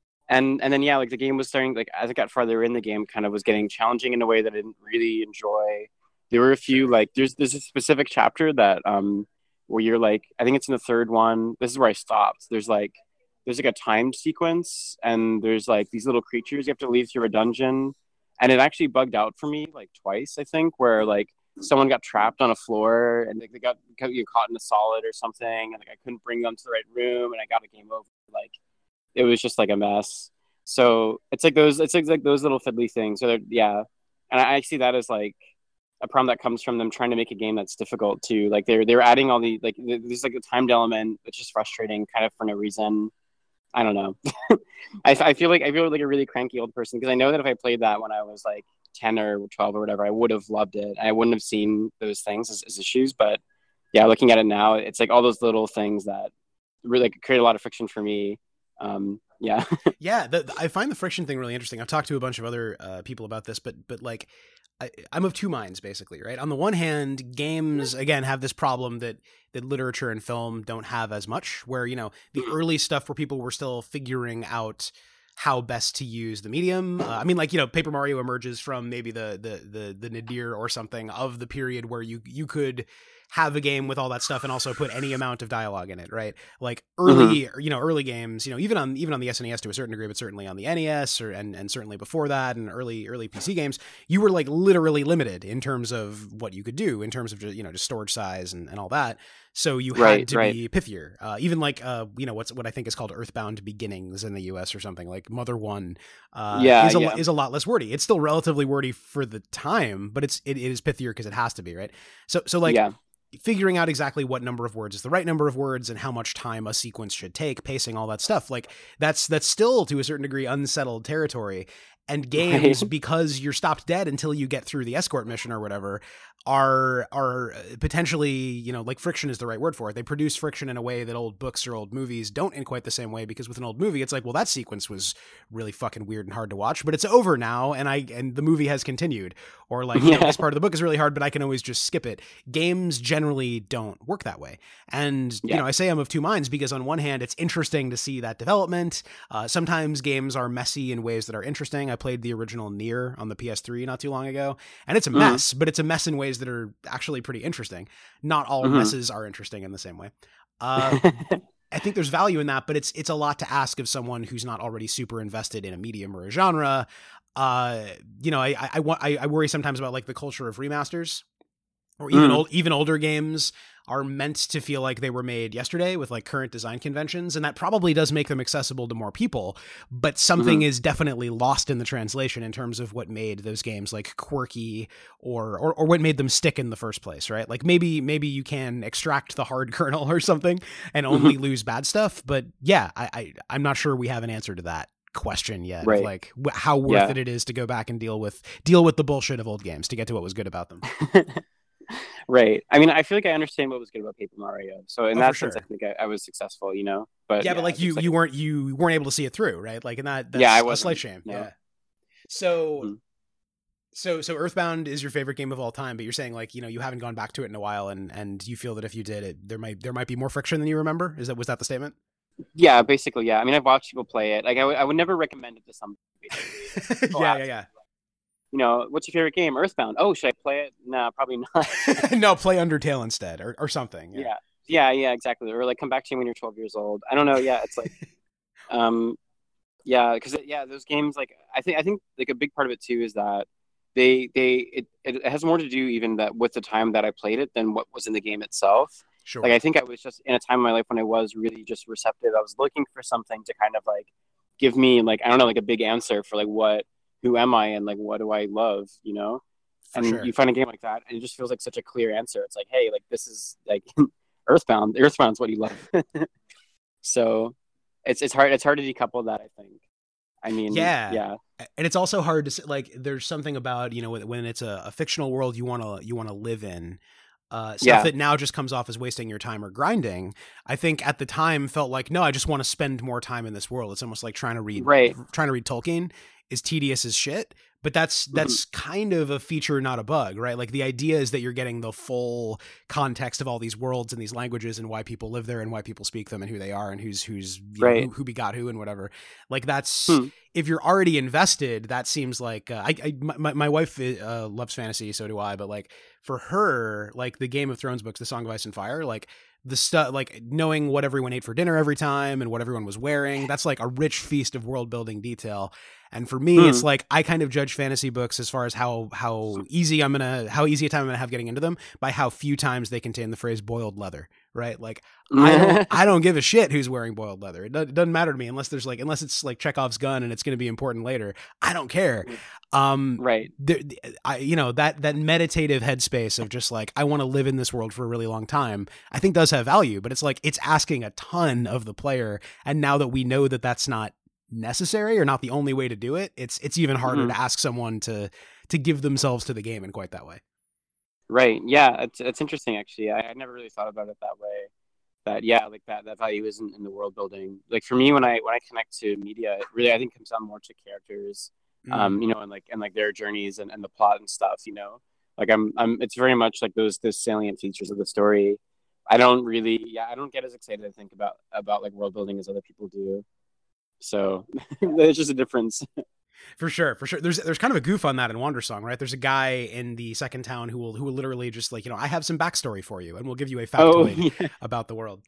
S2: and and then yeah, like the game was starting, like as I got farther in the game, kind of was getting challenging in a way that I didn't really enjoy. There were a few like there's there's a specific chapter that um where you're like, I think it's in the third one. This is where I stopped. There's like there's like a timed sequence, and there's like these little creatures you have to leave through a dungeon, and it actually bugged out for me like twice, I think, where like someone got trapped on a floor and like, they got, got you caught in a solid or something, and like I couldn't bring them to the right room, and I got a game over. Like it was just like a mess. So it's like those it's like, like those little fiddly things. So yeah, and I, I see that as like a problem that comes from them trying to make a game that's difficult too. Like they're they're adding all the like there's like a timed element, which is frustrating, kind of for no reason. I don't know. I, I feel like I feel like a really cranky old person, because I know that if I played that when I was like ten or twelve or whatever, I would have loved it. I wouldn't have seen those things as, as issues. But yeah, looking at it now, it's like all those little things that really like, create a lot of friction for me. Um, yeah.
S1: yeah. The, I find the friction thing really interesting. I've talked to a bunch of other uh, people about this, but, but like, I, I'm of two minds, basically, right? On the one hand, games, again, have this problem that that literature and film don't have as much, where, you know, the early stuff where people were still figuring out how best to use the medium. Uh, I mean, like, you know, Paper Mario emerges from maybe the the the the nadir or something of the period where you you could have a game with all that stuff and also put any amount of dialogue in it, right? Like early, mm-hmm. you know, early games, you know, even on even on the S N E S to a certain degree, but certainly on the N E S or and and certainly before that, and early early P C games, you were like literally limited in terms of what you could do in terms of just, you know, just storage size and, and all that. So you had
S2: right,
S1: to
S2: right.
S1: be pithier. Uh, even like uh, you know, what's what I think is called Earthbound Beginnings in the U S or something, like Mother One, uh,
S2: yeah,
S1: is a
S2: yeah.
S1: is a lot less wordy. It's still relatively wordy for the time, but it's it, it is pithier because it has to be, right? So so like.
S2: Yeah.
S1: Figuring out exactly what number of words is the right number of words and how much time a sequence should take, pacing, all that stuff. Like that's, that's still to a certain degree unsettled territory. And games, right. because you're stopped dead until you get through the escort mission or whatever, are are potentially, you know, like friction is the right word for it. They produce friction in a way that old books or old movies don't in quite the same way, because with an old movie, it's like, well, that sequence was really fucking weird and hard to watch, but it's over now, and I and the movie has continued. Or like, you know, this part of the book is really hard, but I can always just skip it. Games generally don't work that way. And, yeah. you know, I say I'm of two minds because on one hand, it's interesting to see that development. Uh, sometimes games are messy in ways that are interesting. I played the original Nier on the P S three not too long ago, and it's a mm-hmm. mess, but it's a mess in ways that are actually pretty interesting. Not all mm-hmm. messes are interesting in the same way. Uh, I think there's value in that, but it's it's a lot to ask of someone who's not already super invested in a medium or a genre. Uh, you know, I I, I I worry sometimes about like the culture of remasters, or even mm. old even older games are meant to feel like they were made yesterday with like current design conventions, and that probably does make them accessible to more people, but something mm-hmm. is definitely lost in the translation in terms of what made those games like quirky or, or or what made them stick in the first place, right? Like maybe maybe you can extract the hard kernel or something and only mm-hmm. lose bad stuff, but yeah, I, I I'm not sure we have an answer to that question yet.
S2: Right.
S1: Of like wh- how worth
S2: Yeah.
S1: it it is to go back and deal with deal with the bullshit of old games to get to what was good about them.
S2: Right. I mean, I feel like I understand what was good about Paper Mario. So in
S1: Oh,
S2: that
S1: for
S2: sense,
S1: sure.
S2: I think I, I was successful, you know. But
S1: Yeah,
S2: yeah,
S1: but like you
S2: just,
S1: you weren't you weren't able to see it through, right? Like, and that that's
S2: Yeah, I
S1: a
S2: wasn't,
S1: slight shame.
S2: no.
S1: Yeah. So
S2: Mhm.
S1: so so Earthbound is your favorite game of all time, but you're saying like, you know, you haven't gone back to it in a while, and and you feel that if you did it, there might there might be more friction than you remember. Is that was that the statement?
S2: Yeah, basically, yeah. I mean, I've watched people play it. Like, I would I would never recommend it to somebody. Basically. People
S1: yeah,
S2: ask
S1: yeah,
S2: me,
S1: yeah.
S2: like, you know, what's your favorite game? Earthbound. Oh, should I play it? Nah, probably not.
S1: No, play Undertale instead, or or something. Yeah.
S2: Yeah. Yeah, yeah, exactly. Or like come back to you when you're twelve years old. I don't know. Yeah, it's like, um, yeah, because yeah, those games like I think I think like a big part of it too is that they they it, it has more to do even that with the time that I played it than what was in the game itself.
S1: Sure.
S2: Like I think I was just in a time in my life when I was really just receptive. I was looking for something to kind of like give me like I don't know like a big answer for like what who am I and like what do I love, you know?
S1: For
S2: And
S1: sure.
S2: you find a game like that and it just feels like such a clear answer. It's like, hey, like this is like Earthbound. Earthbound's what you love. So it's it's hard it's hard to decouple that, I think. I mean,
S1: Yeah.
S2: yeah.
S1: And it's also hard to say, like, there's something about, you know, when it's a, a fictional world you want to you want to live in, uh, stuff
S2: Yeah.
S1: that now just comes off as wasting your time or grinding. I think at the time felt like, no, I just want to spend more time in this world. It's almost like trying to read,
S2: Right.
S1: trying to read Tolkien is tedious as shit. But that's that's mm-hmm. kind of a feature, not a bug, right? Like the idea is that you're getting the full context of all these worlds and these languages and why people live there and why people speak them and who they are and who's who's you
S2: right.
S1: know, who, who begot who and whatever. Like that's
S2: hmm.
S1: if you're already invested, that seems like uh, I, I my my wife uh, loves fantasy, so do I. But like for her, like the Game of Thrones books, The Song of Ice and Fire, like the stuff, like knowing what everyone ate for dinner every time and what everyone was wearing, that's like a rich feast of world building detail. And for me, hmm. it's like I kind of judge fantasy books as far as how how easy I'm gonna how easy a time I'm gonna have getting into them by how few times they contain the phrase boiled leather, right? Like I don't I don't give a shit who's wearing boiled leather. It, do, it doesn't matter to me unless there's like unless it's like Chekhov's gun and it's gonna be important later. I don't care. Um,
S2: right.
S1: There, I you know that that meditative headspace of just like I want to live in this world for a really long time. I think does have value, but it's like it's asking a ton of the player. And now that we know that that's not necessary or not the only way to do it, it's it's even harder mm-hmm. to ask someone to to give themselves to the game in quite that way.
S2: Right. Yeah, it's it's interesting actually. I, I never really thought about it that way. That yeah, like that that value isn't in the world building. Like for me, when I when I connect to media, it really I think comes down more to characters, mm. um, you know, and like and like their journeys and, and the plot and stuff. You know, like I'm I'm it's very much like those those salient features of the story. I don't really yeah I don't get as excited I think about about like world building as other people do. So there's just a difference.
S1: For sure, for sure. There's there's kind of a goof on that in Wandersong, right? There's a guy in the second town who will who will literally just like, you know, I have some backstory for you, and we'll give you a factoid oh, yeah. about the world.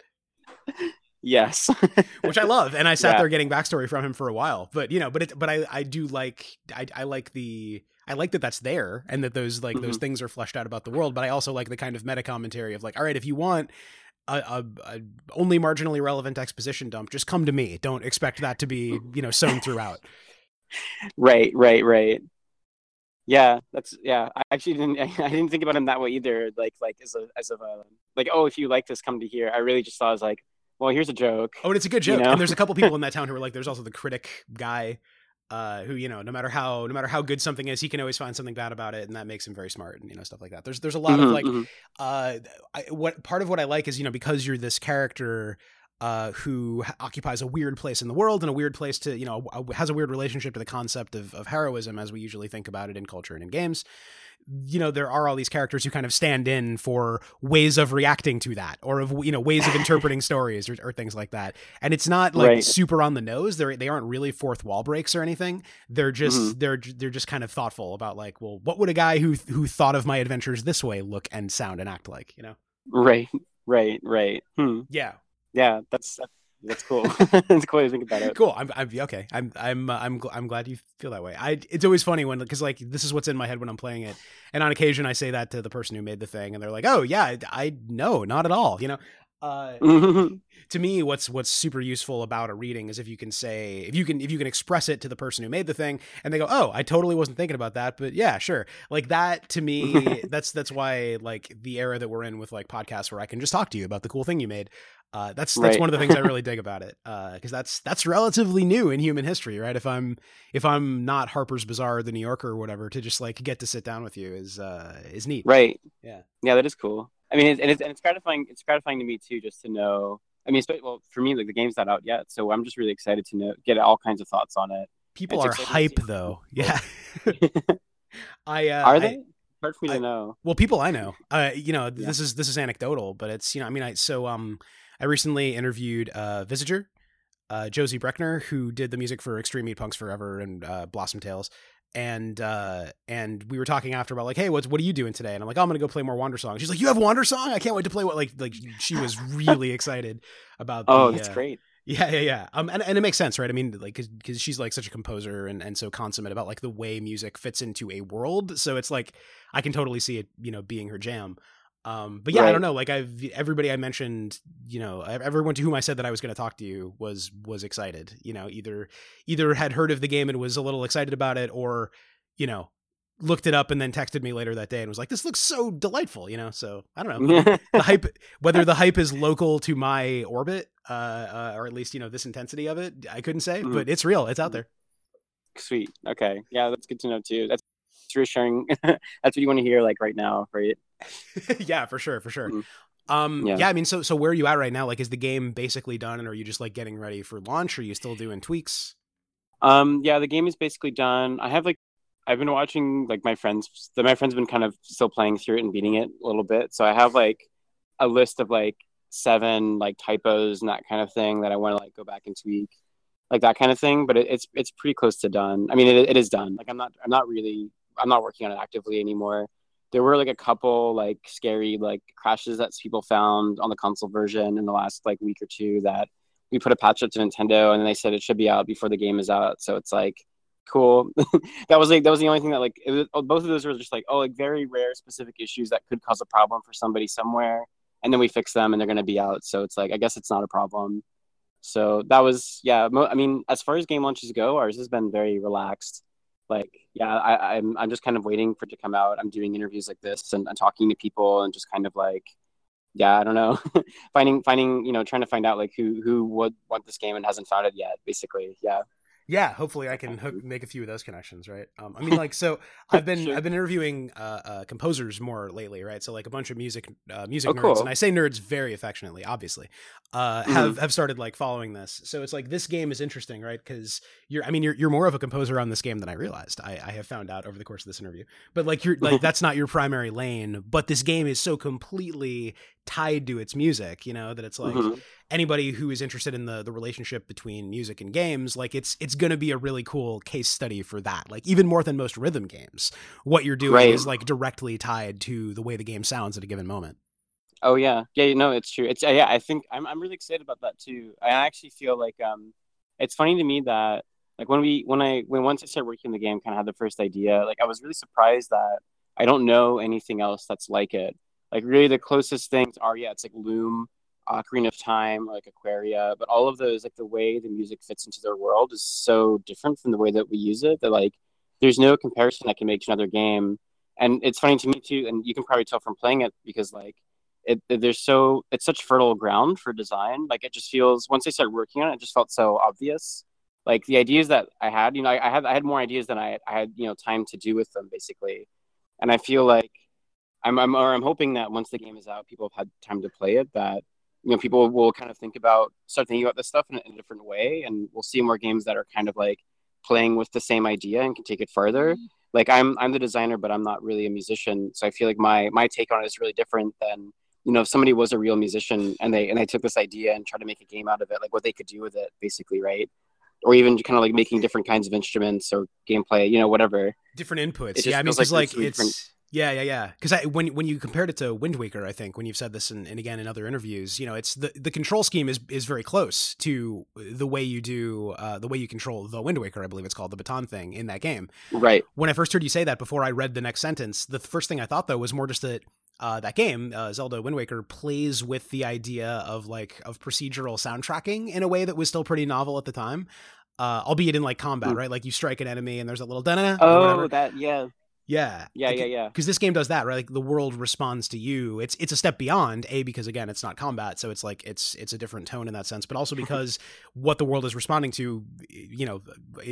S2: Yes,
S1: which I love, and I sat
S2: yeah.
S1: there getting backstory from him for a while. But you know, but it, but I I do like I I like the I like that that's there and that those like mm-hmm. those things are fleshed out about the world. But I also like the kind of meta commentary of like, all right, if you want A, a, a only marginally relevant exposition dump, just come to me. Don't expect that to be, you know, sewn throughout.
S2: Right, right, right. Yeah, that's yeah. I actually didn't. I didn't think about him that way either. Like, like as a as of a like, oh, if you like this, come to here. I really just thought I was like, well, here's a joke.
S1: Oh, and it's a good joke.
S2: You know?
S1: And there's a couple people in that town who are like, there's also the critic guy. Uh, who, you know, no matter how no matter how good something is, he can always find something bad about it, and that makes him very smart, and you know, stuff like that. There's there's a lot
S2: mm-hmm,
S1: of like,
S2: mm-hmm.
S1: uh, I, what part of what I like is, you know, because you're this character uh, who occupies a weird place in the world and a weird place to, you know, has a weird relationship to the concept of of heroism as we usually think about it in culture and in games. You know, there are all these characters who kind of stand in for ways of reacting to that, or of, you know, ways of interpreting stories or, or things like that. And it's not like
S2: right.
S1: super on the nose. They're, they aren't really fourth wall breaks or anything. They're just, mm-hmm. they're, they're just kind of thoughtful about like, well, what would a guy who, who thought of my adventures this way look and sound and act like, you know?
S2: Right, right, right. Hmm.
S1: Yeah.
S2: Yeah. That's, that's cool. It's cool to think about it.
S1: Cool. I'm, I'm okay. I'm, I'm, uh, I'm, I'm glad you feel that way. I, it's always funny when, cause like, this is what's in my head when I'm playing it. And on occasion I say that to the person who made the thing and they're like, oh yeah, I, I no, not at all. You know, Uh, to me, what's what's super useful about a reading is if you can say if you can if you can express it to the person who made the thing, and they go, "Oh, I totally wasn't thinking about that, but yeah, sure." Like that to me, that's that's why like the era that we're in with like podcasts where I can just talk to you about the cool thing you made. Uh, that's that's
S2: Right.
S1: one of the things I really dig about it, because uh, that's that's relatively new in human history, right? If I'm if I'm not Harper's Bazaar or the New Yorker or whatever, to just like get to sit down with you is uh, is neat.
S2: Right.
S1: Yeah.
S2: Yeah, that is cool. I mean, it's, and it's and it's gratifying. It's gratifying to me too, just to know. I mean, especially, well, for me, like the game's not out yet, so I'm just really excited to know, get all kinds of thoughts on it.
S1: People
S2: It's
S1: are
S2: exciting to
S1: hype
S2: see.
S1: though. Yeah. I uh,
S2: Are
S1: I,
S2: they? Hard for me
S1: I-
S2: to know.
S1: well, people I know, uh, you know,
S2: Yeah.
S1: this is this is anecdotal, but it's you know, I mean, I so um, I recently interviewed uh, Visager, uh, Josie Breckner, who did the music for Extreme Meat Punks Forever and uh, Blossom Tales. And uh and we were talking after about like, hey, what's what are you doing today? And I'm like, oh, I'm gonna go play more Wander Song. She's like, you have Wander Song? I can't wait to play what like like she was really excited about.
S2: Oh,
S1: the,
S2: that's
S1: uh,
S2: great.
S1: Yeah, yeah, yeah. Um, and, and it makes sense, right? I mean, like, because she's like such a composer and, and so consummate about like the way music fits into a world. So it's like I can totally see it, you know, being her jam. Um, but yeah, I
S2: Right.
S1: don't know. Like I've everybody I mentioned, you know, everyone to whom I said that I was going to talk to you was was excited. You know, either either had heard of the game and was a little excited about it, or you know, looked it up and then texted me later that day and was like, "This looks so delightful." You know, so I don't know. The hype, whether the hype is local to my orbit, uh, uh, or at least you know this intensity of it, I couldn't say,
S2: Mhm.
S1: but it's real. It's out there.
S2: Sweet. Okay. Yeah, that's good to know too. That's reassuring. That's what you want to hear, like right now, right?
S1: Yeah, for sure, for sure.
S2: Mhm.
S1: Um, yeah.
S2: Yeah.
S1: I mean, so so where are you at right now? Like, is the game basically done, and are you just like getting ready for launch? Or are you still doing tweaks?
S2: Um, yeah, the game is basically done. I have like I've been watching like my friends my friends have been kind of still playing through it and beating it a little bit. So I have like a list of like seven like typos and that kind of thing that I want to like go back and tweak. Like that kind of thing, but it, it's it's pretty close to done. I mean, it, it is done. Like I'm not I'm not really I'm not working on it actively anymore. There were like a couple like scary like crashes that people found on the console version in the last like week or two that we put a patch up to Nintendo, and then they said it should be out before the game is out. So it's like cool. that was like that was the only thing that like it was, both of those were just like oh like very rare specific issues that could cause a problem for somebody somewhere, and then we fix them and they're going to be out. So it's like I guess it's not a problem. So that was, yeah. Mo- I mean, as far as game launches go, ours has been very relaxed. Like, yeah, I, I'm I'm just kind of waiting for it to come out. I'm doing interviews like this and, and talking to people and just kind of like, yeah, I don't know, finding finding you know trying to find out like who who would want this game and hasn't found it yet. Basically, yeah.
S1: Yeah, hopefully I can hook, make a few of those connections, right? Um, I mean, like, so I've been
S2: Sure.
S1: I've been interviewing uh, uh, composers more lately, right? So like a bunch of music uh, music
S2: Oh,
S1: nerds,
S2: cool.
S1: and I say nerds very affectionately, obviously, uh,
S2: Mhm.
S1: have have started like following this. So it's like this game is interesting, right? Because you're, I mean, you're you're more of a composer on this game than I realized. I, I have found out over the course of this interview, but like you're like that's not your primary lane. But this game is so completely tied to its music, you know, that it's like.
S2: Mhm.
S1: Anybody who is interested in the the relationship between music and games, like it's it's going to be a really cool case study for that. Like even more than most rhythm games, what you're doing
S2: Right.
S1: is like directly tied to the way the game sounds at a given moment.
S2: Oh yeah, yeah. You know, it's true. It's yeah. I think I'm I'm really excited about that too. I actually feel like um, it's funny to me that like when we when I when once I started working in the game, kind of had the first idea. Like I was really surprised that I don't know anything else that's like it. Like really, the closest things are yeah, it's like Loom, Ocarina of Time, or like Aquaria. But all of those, like the way the music fits into their world, is so different from the way that we use it. That like there's no comparison I can make to another game. And it's funny to me too, and you can probably tell from playing it because like. It, it there's so it's such fertile ground for design. Like it just feels once I started working on it, it just felt so obvious. Like the ideas that I had, you know, I, I had I had more ideas than I, I had, you know, time to do with them basically. And I feel like I'm I'm or I'm hoping that once the game is out, people have had time to play it. That you know, people will kind of think about start thinking about this stuff in a, in a different way, and we'll see more games that are kind of like playing with the same idea and can take it further. Like I'm I'm the designer, but I'm not really a musician, so I feel like my my take on it is really different than you know, if somebody was a real musician and they and they took this idea and tried to make a game out of it, like what they could do with it, basically, right? Or even kind of like making different kinds of instruments or gameplay, you know, whatever.
S1: Different inputs.
S2: It
S1: Yeah, I mean,
S2: just
S1: because
S2: feels
S1: like,
S2: really
S1: it's
S2: different.
S1: yeah, yeah, yeah. Because I when when you compared it to Wind Waker, I think when you've said this and, and again in other interviews, you know, it's the the control scheme is is very close to the way you do uh, the way you control the Wind Waker. I believe it's called the baton thing in that game.
S2: Right.
S1: When I first heard you say that, before I read the next sentence, the first thing I thought though was more just that uh, that game, uh, Zelda Wind Waker, plays with the idea of like of procedural soundtracking in a way that was still pretty novel at the time, uh, albeit in like combat,
S2: Mm.
S1: right? Like you strike an enemy and there's a little da-na-na or
S2: Oh,
S1: whatever.
S2: that yeah,
S1: Yeah,
S2: yeah,
S1: like,
S2: yeah, yeah.
S1: Because this game does that, right? Like the world responds to you. It's it's a step beyond a because again, it's not combat, so it's like it's it's a different tone in that sense. But also because what the world is responding to, you know,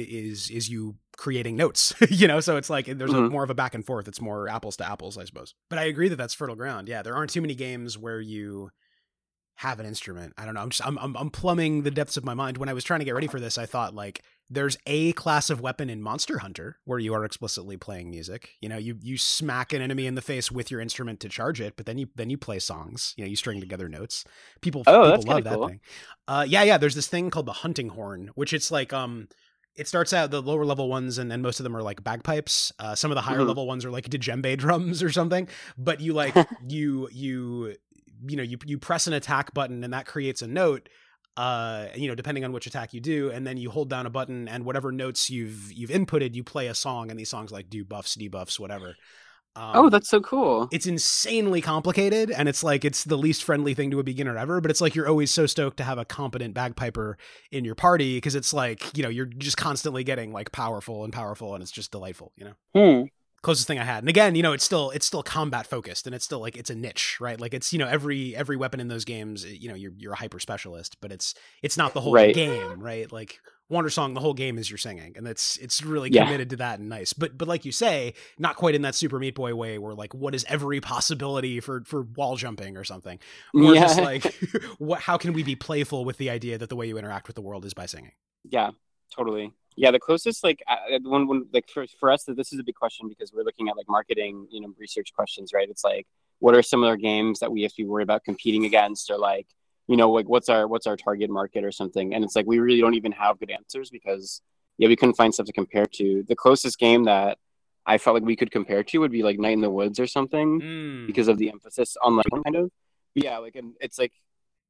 S1: is is you creating notes, you know. So it's like there's
S2: Mhm.
S1: a more of a back and forth. It's more apples to apples, I suppose. But I agree that that's fertile ground. Yeah, there aren't too many games where you have an instrument. I don't know. I'm just I'm I'm, I'm plumbing the depths of my mind. When I was trying to get ready for this, I thought like there's a class of weapon in Monster Hunter where you are explicitly playing music. You know, you you smack an enemy in the face with your instrument to charge it, but then you then you play songs. You know, you string together notes. People
S2: Oh,
S1: people
S2: that's
S1: love
S2: kinda
S1: that
S2: cool.
S1: thing. Uh, yeah, yeah. There's this thing called the hunting horn, which it's like um. It starts out the lower level ones, and, and most of them are like bagpipes. Uh, some of the higher
S2: Mhm.
S1: level ones are like djembe drums or something. But you like you you you know you you press an attack button, and that creates a note. Uh, you know, depending on which attack you do, and then you hold down a button, and whatever notes you've you've inputted, you play a song, and these songs like do buffs, debuffs, whatever. Um,
S2: Oh, that's so cool.
S1: it's insanely complicated, and it's like it's the least friendly thing to a beginner ever, but it's like you're always so stoked to have a competent bagpiper in your party because it's like, you know, you're just constantly getting like powerful and powerful, and it's just delightful, you know.
S2: Hmm.
S1: Closest thing I had. And again, you know, it's still it's still combat focused, and it's still like it's a niche, right? Like it's, you know, every every weapon in those games, you know, you're you're a hyper specialist, but it's it's not the whole
S2: Right.
S1: game, right? Like Wonder Song, the whole game is you're singing, and it's it's really
S2: Yeah.
S1: committed to that and nice. But but like you say, not quite in that Super Meat Boy way where like what is every possibility for for wall jumping or something. More
S2: Yeah.
S1: just like what how can we be playful with the idea that the way you interact with the world is by singing?
S2: Yeah, totally. Yeah, the closest, like, uh, when, when, like, for, for us, this is a big question because we're looking at, like, marketing, you know, research questions, right? It's like, what are similar games that we have to be worried about competing against, or, like, you know, like, what's our, what's our target market or something? And it's like, we really don't even have good answers because, yeah, we couldn't find stuff to compare to. The closest game that I felt like we could compare to would be, like, Night in the Woods or something
S1: Mm.
S2: because of the emphasis on, like, kind of. But yeah, like, and it's like,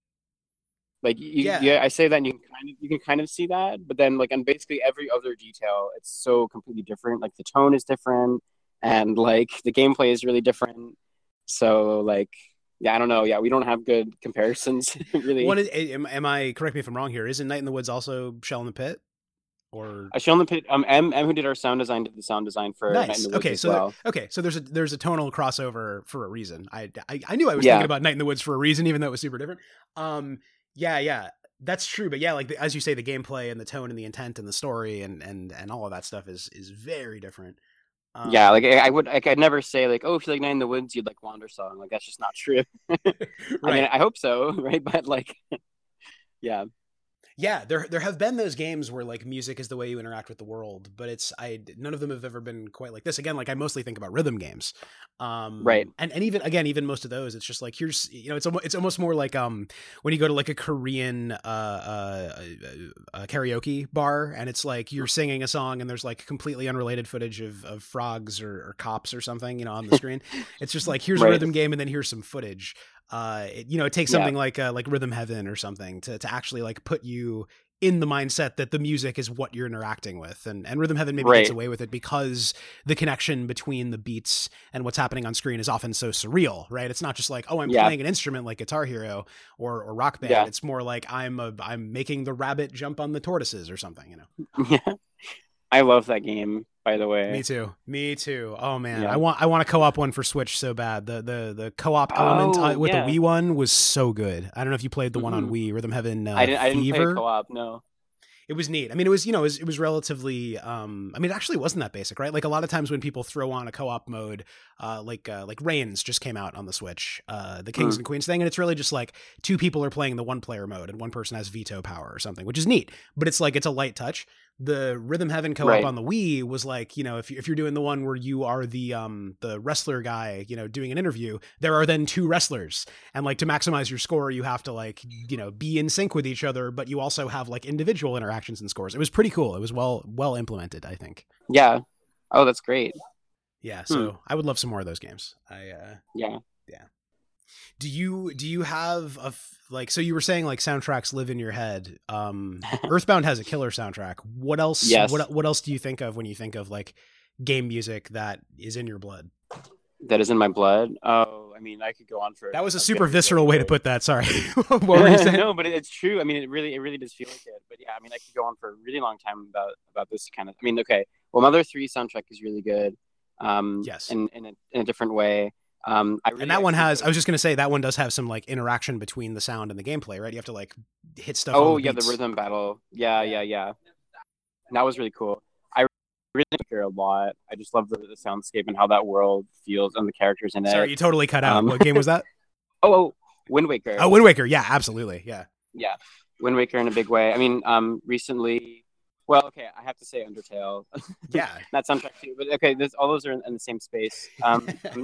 S2: Like you,
S1: Yeah.
S2: yeah. I say that, and you can kind of you can kind of see that, but then like on basically every other detail, it's so completely different. Like the tone is different, and like the gameplay is really different. So like, yeah, I don't know. Yeah, we don't have good comparisons really.
S1: One is, am, am I correct me if I'm wrong here? Isn't Night in the Woods also Shell in the Pit? Or
S2: I show on the pit. Um, M, M who did our sound design did the sound design for Night in
S1: nice.
S2: the Woods
S1: Okay,
S2: as
S1: so
S2: well.
S1: okay, so there's a there's a tonal crossover for a reason. I I, I knew I was
S2: Yeah.
S1: thinking about Night in the Woods for a reason, even though it was super different. Um, yeah, yeah, that's true. But yeah, like the, as you say, the gameplay and the tone and the intent and the story and and and all of that stuff is is very different. Um,
S2: Yeah, like I, I would, like I'd never say like, oh, if you like Night in the Woods, you'd like Wander Song. Like that's just not true.
S1: right.
S2: I mean, I hope so, right? But like, yeah.
S1: Yeah, there there have been those games where like music is the way you interact with the world, but it's I none of them have ever been quite like this. Again, like I mostly think about rhythm games, um,
S2: Right.
S1: And and even again, even most of those, it's just like here's you know it's almost it's almost more like um when you go to like a Korean uh, uh, uh karaoke bar and it's like you're singing a song and there's like completely unrelated footage of of frogs or, or cops or something you know on the screen. It's just like here's
S2: Right.
S1: a rhythm game and then here's some footage. Uh, it, you know, it takes
S2: Yeah.
S1: something like uh, like Rhythm Heaven or something to to actually like put you in the mindset that the music is what you're interacting with, and and Rhythm Heaven maybe
S2: Right.
S1: gets away with it because the connection between the beats and what's happening on screen is often so surreal, right? It's not just like oh, I'm
S2: Yeah.
S1: playing an instrument like Guitar Hero or or Rock Band.
S2: Yeah.
S1: It's more like I'm a I'm making the rabbit jump on the tortoises or something, you know.
S2: Yeah. I love that game, by the way.
S1: Me too. Me too. Oh man,
S2: Yeah.
S1: I want I want a co-op one for Switch so bad. The the the co-op element
S2: Oh,
S1: uh, with
S2: yeah.
S1: the Wii one was so good. I don't know if you played the one on
S2: Mhm.
S1: Wii, Rhythm Heaven uh,
S2: I didn't. I didn't play
S1: Fever.
S2: co-op. No.
S1: It was neat. I mean, it was, you know, it was, it was relatively, um, I mean, it actually wasn't that basic, right? Like a lot of times when people throw on a co-op mode, uh, like, uh, like Reigns just came out on the Switch, uh, the Kings
S2: Mm.
S1: and Queens thing. And it's really just like two people are playing the one player mode and one person has veto power or something, which is neat, but it's like, it's a light touch. The Rhythm Heaven co-op
S2: Right.
S1: on the Wii was like, you know, if, you, if you're doing the one where you are the, um, the wrestler guy, you know, doing an interview, there are then two wrestlers. And like to maximize your score, you have to like, you know, be in sync with each other, but you also have like individual interactions and scores. It was pretty cool. It was well, well implemented, I think.
S2: Yeah. Oh, that's great.
S1: Yeah. So I would love some more of those games. I, uh,
S2: Yeah.
S1: do you, do you have a, f- like, so you were saying like soundtracks live in your head. Um, Earthbound has a killer soundtrack. What else,
S2: Yes.
S1: what, what else do you think of when you think of like game music that is in your blood?
S2: that is in my blood. Oh, I mean, I could go on for
S1: That was a
S2: a
S1: super
S2: very,
S1: visceral
S2: very,
S1: way to
S2: very
S1: put that. Sorry. What were you saying?
S2: no, but it, it's true. I mean, it really, it really does feel like it. But yeah, I mean, I could go on for a really long time about about this kind of. I mean, okay, well, Mother three soundtrack is really good, um,
S1: Yes.
S2: in in a, in a different way. Um, I really
S1: And that one
S2: actually
S1: has, I
S2: enjoyed-
S1: was just going to say, that one does have some like interaction between the sound and the gameplay, right? You have to like hit stuff on
S2: Oh
S1: the
S2: yeah, the
S1: beats.
S2: rhythm battle. Yeah,
S1: Yeah.
S2: yeah, yeah. That was really cool. I really care a lot. I just love the, the soundscape and how that world feels and the characters in
S1: Sorry,
S2: it.
S1: you totally cut out.
S2: Um,
S1: What game was that?
S2: oh, oh, Wind Waker.
S1: Oh, Wind Waker. Yeah, absolutely. Yeah.
S2: Yeah, Wind Waker in a big way. I mean, um, recently, well, okay, I have to say Undertale.
S1: Yeah.
S2: That soundtrack too, but okay, this all those are in, in the same space. Um,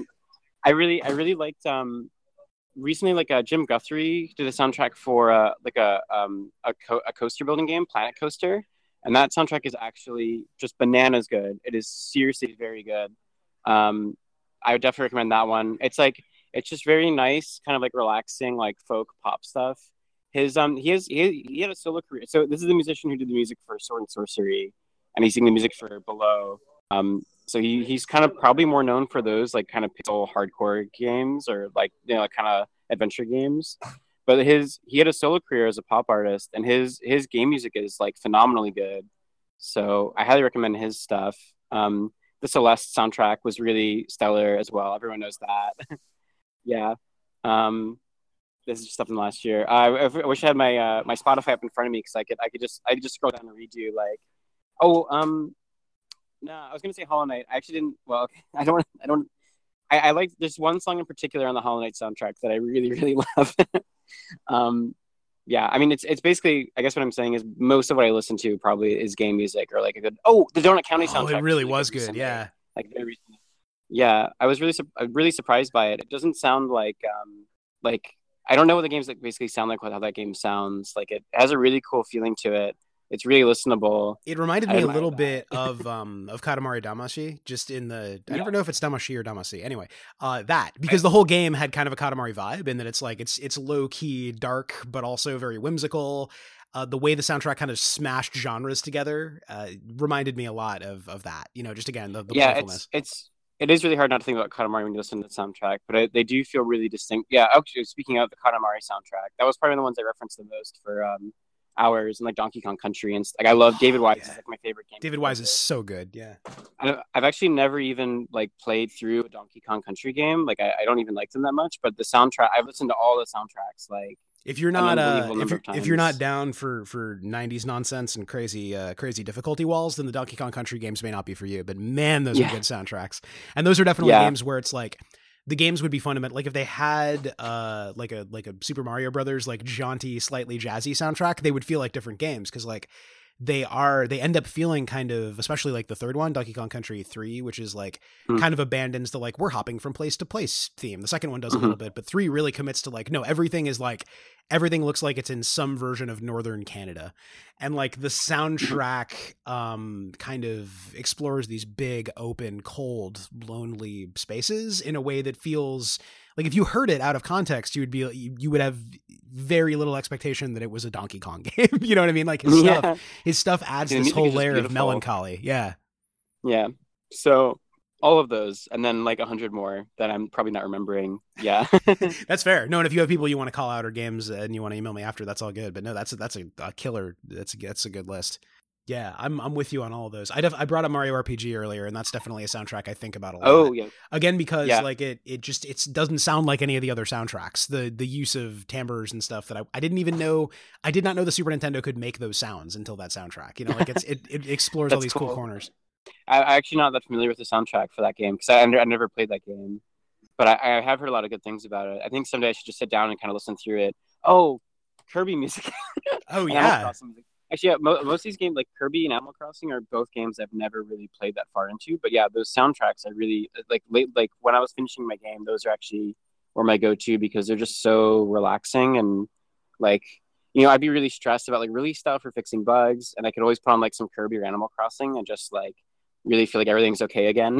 S2: I really, I really liked um, recently, like uh, Jim Guthrie did a soundtrack for uh, like a um a, co- a coaster building game, Planet Coaster, and that soundtrack is actually just bananas good. It is seriously very good. Um, I would definitely recommend that one. It's like it's just very nice, kind of like relaxing, like folk pop stuff. His um he has he, he had a solo career. So this is the musician who did the music for Sword and Sorcery, and he's singing the music for Below. Um, so he he's kind of probably more known for those like kind of pixel hardcore games or like you know like kind of adventure games. But his he had a solo career as a pop artist, and his his game music is like phenomenally good. So I highly recommend his stuff. Um, the Celeste soundtrack was really stellar as well. Everyone knows that. Yeah. Um, this is just stuff from last year. I, I wish I had my uh, my Spotify up in front of me because I could I could just I could just scroll down and read you like, oh um no, I was gonna say Hollow Knight. I actually didn't. Well, okay. I don't. I don't. I, I like. There's one song in particular on the Hollow Knight soundtrack that I really, really love. um, yeah. I mean, it's it's basically. I guess what I'm saying is most of what I listen to probably is game music or like a good. Oh, the Donut County
S1: Oh,
S2: soundtrack.
S1: it really
S2: really
S1: was good.
S2: recently,
S1: Yeah.
S2: Like very recently. Yeah, I was really su- uh, really surprised by it. It doesn't sound like um like I don't know what the games like basically sound like. How that game sounds like. It has a really cool feeling to it. It's really listenable.
S1: It reminded
S2: I
S1: me a
S2: admire
S1: little
S2: that.
S1: bit of um of Katamari Damacy, just in the I
S2: Yeah.
S1: never know if it's Damacy or Damacy. Anyway, uh that because the whole game had kind of a Katamari vibe in that it's like it's it's low key dark but also very whimsical. Uh, the way the soundtrack kind of smashed genres together uh, reminded me a lot of of that. You know, just again the, the
S2: Yeah,
S1: playfulness.
S2: it's it's it is really hard not to think about Katamari when you listen to the soundtrack, but I, they do feel really distinct. Yeah, actually, speaking of the Katamari soundtrack, that was probably the ones I referenced the most for um, Hours and like Donkey Kong Country and st- like I love David Wise
S1: Yeah.
S2: is like my favorite game.
S1: David Wise is so good. Yeah.
S2: I, I've actually never even like played through a Donkey Kong Country game. Like I, I don't even like them that much, but the soundtrack I've listened to all the soundtracks like
S1: If you're
S2: an
S1: not uh
S2: unbelievable
S1: if
S2: number
S1: you're,
S2: of times.
S1: if you're not down for for nineties nonsense and crazy uh crazy difficulty walls, then the Donkey Kong Country games may not be for you. But man, those
S2: Yeah.
S1: are good soundtracks. And those are definitely
S2: Yeah.
S1: games where it's like the games would be fundamental. Like if they had uh like a like a Super Mario Brothers like jaunty, slightly jazzy soundtrack, they would feel like different games because like they are they end up feeling kind of, especially like the third one, Donkey Kong Country three, which is like
S2: Mm.
S1: kind of abandons the like we're hopping from place to place theme. The second one does a
S2: Mhm.
S1: little bit, but three really commits to like no, everything is like everything looks like it's in some version of northern Canada. And like the soundtrack um kind of explores these big, open, cold, lonely spaces in a way that feels like if you heard it out of context, you would be you, you would have very little expectation that it was a Donkey Kong game. You know what I mean? Like his stuff
S2: Yeah.
S1: his stuff adds
S2: The
S1: this
S2: music
S1: whole
S2: is just
S1: layer of
S2: beautiful.
S1: melancholy. Yeah.
S2: Yeah. So all of those, and then like a hundred more that I'm probably not remembering. Yeah.
S1: That's fair. No, and if you have people you want to call out or games and you want to email me after, that's all good. But no, that's a, that's a, a killer. That's a, that's a good list. Yeah, I'm I'm with you on all of those. I def- I brought up Mario R P G earlier, and that's definitely a soundtrack I think about a lot.
S2: Oh yeah.
S1: Again, because
S2: Yeah.
S1: like it it just it doesn't sound like any of the other soundtracks. The the use of timbres and stuff that I, I didn't even know I did not know the Super Nintendo could make those sounds until that soundtrack. You know, like it's it, it explores all
S2: That's
S1: these cool.
S2: cool.
S1: corners.
S2: I, I'm actually not that familiar with the soundtrack for that game because I, I never played that game, but I, I have heard a lot of good things about it. I think someday I should just sit down and kind of listen through it. Oh, Kirby music.
S1: Oh
S2: and Animal
S1: yeah.
S2: Crossing music. Actually, yeah, mo- most of these games, like Kirby and Animal Crossing, are both games I've never really played that far into. But yeah, those soundtracks, I really like. Late, like when I was finishing my game, those are actually were my go-to because they're just so relaxing and like you know I'd be really stressed about like release stuff or fixing bugs, and I could always put on like some Kirby or Animal Crossing and just like really feel like everything's okay again.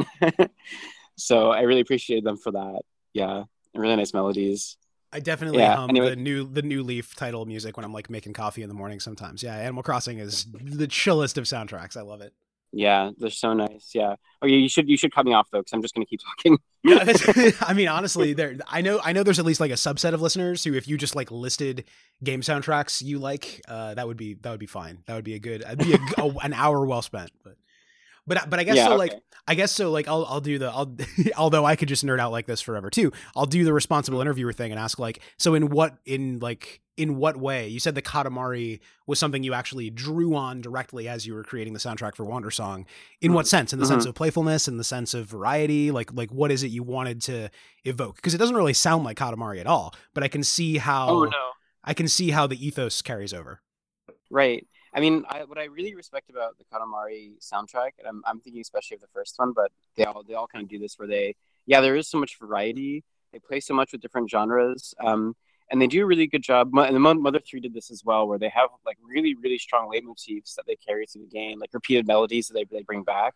S2: So I really appreciated them for that. Yeah, really nice melodies.
S1: I definitely
S2: Yeah,
S1: hum
S2: anyway.
S1: the new the new Leaf title music when I'm like making coffee in the morning sometimes. Yeah, Animal Crossing is the chillest of soundtracks. I love it.
S2: Yeah, they're so nice. Yeah. Oh, yeah. You should you should cut me off though, because I'm just gonna keep talking.
S1: No, that's, I mean, honestly, there. I know, I know. There's at least like a subset of listeners who, if you just like listed game soundtracks you like, uh, that would be that would be fine. That would be a good, that'd be a, a, an hour well spent. But But but I guess
S2: Yeah.
S1: so. Like
S2: Okay.
S1: I guess so. Like I'll I'll do the I'll although I could just nerd out like this forever too. I'll do the responsible interviewer thing and ask like, so in what in like in what way? You said the Katamari was something you actually drew on directly as you were creating the soundtrack for Wandersong. In what sense? In the sense
S2: Mm-hmm.
S1: of playfulness, in the sense of variety. Like like what is it you wanted to evoke? Because it doesn't really sound like Katamari at all. But I can see
S2: Oh
S1: how
S2: no.
S1: I can see how the ethos carries over.
S2: Right. I mean, I, what I really respect about the Katamari soundtrack, and I'm I'm thinking especially of the first one, but they all they all kind of do this where they, yeah, there is so much variety. They play so much with different genres, um, and they do a really good job. Mo- And the Mo- Mother Three did this as well, where they have like really really strong leitmotifs that they carry through the game, like repeated melodies that they they bring back.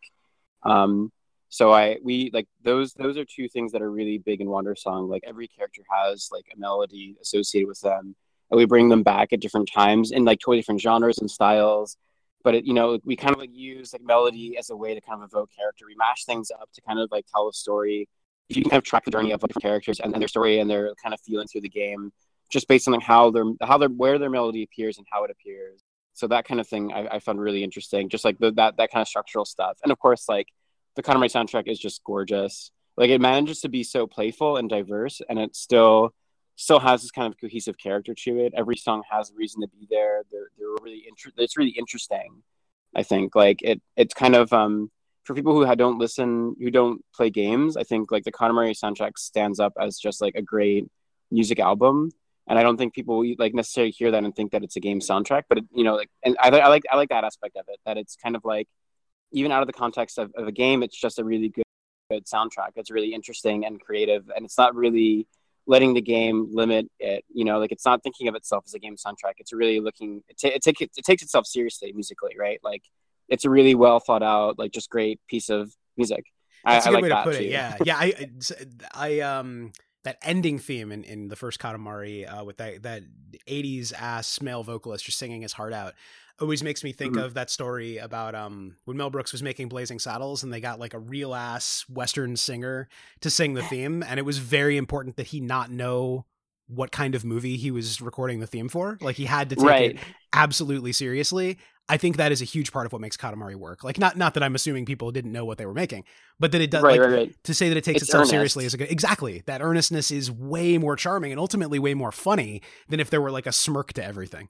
S2: Um, so I we like those those are two things that are really big in Wander Song. Like every character has like a melody associated with them, and we bring them back at different times in like totally different genres and styles. But it, you know, we kind of like use like melody as a way to kind of evoke character. We mash things up to kind of like tell a story. If you can kind of track the journey of like, different characters and, and their story and their kind of feeling through the game, just based on like how their how their where their melody appears and how it appears. So that kind of thing I, I found really interesting. Just like the, that that kind of structural stuff, and of course like the Katamari soundtrack is just gorgeous. Like it manages to be so playful and diverse, and it still still has this kind of cohesive character to it. Every song has a reason to be there. They're they're really inter- it's really interesting. I think like it it's kind of um for people who don't listen who don't play games. I think like the Katamari soundtrack stands up as just like a great music album. And I don't think people like necessarily hear that and think that it's a game soundtrack, but it, you know, like, and I, I like I like that aspect of it. That it's kind of like even out of the context of, of a game, it's just a really good, good soundtrack. It's really interesting and creative, and it's not really letting the game limit it. You know, like it's not thinking of itself as a game soundtrack. It's really looking. It, ta- it, take, it takes itself seriously musically, right? Like it's a really well thought out, like just great piece of music. I,
S1: That's a
S2: I
S1: good
S2: like
S1: way to
S2: that
S1: put
S2: too.
S1: it. Yeah, yeah. I, I, um, that ending theme in, in the first Katamari, uh, with that that eighties ass male vocalist just singing his heart out, always makes me think
S2: Mhm.
S1: of that story about um when Mel Brooks was making Blazing Saddles and they got like a real ass Western singer to sing the theme, and it was very important that he not know what kind of movie he was recording the theme for. Like he had to take it
S2: Right.
S1: absolutely seriously. I think that is a huge part of what makes Katamari work. Like not not that I'm assuming people didn't know what they were making, but that it does
S2: Right.
S1: like
S2: Right. Right.
S1: to say that it takes
S2: It's
S1: itself seriously
S2: earnest.
S1: is a good exactly. That earnestness is way more charming and ultimately way more funny than if there were like a smirk to everything.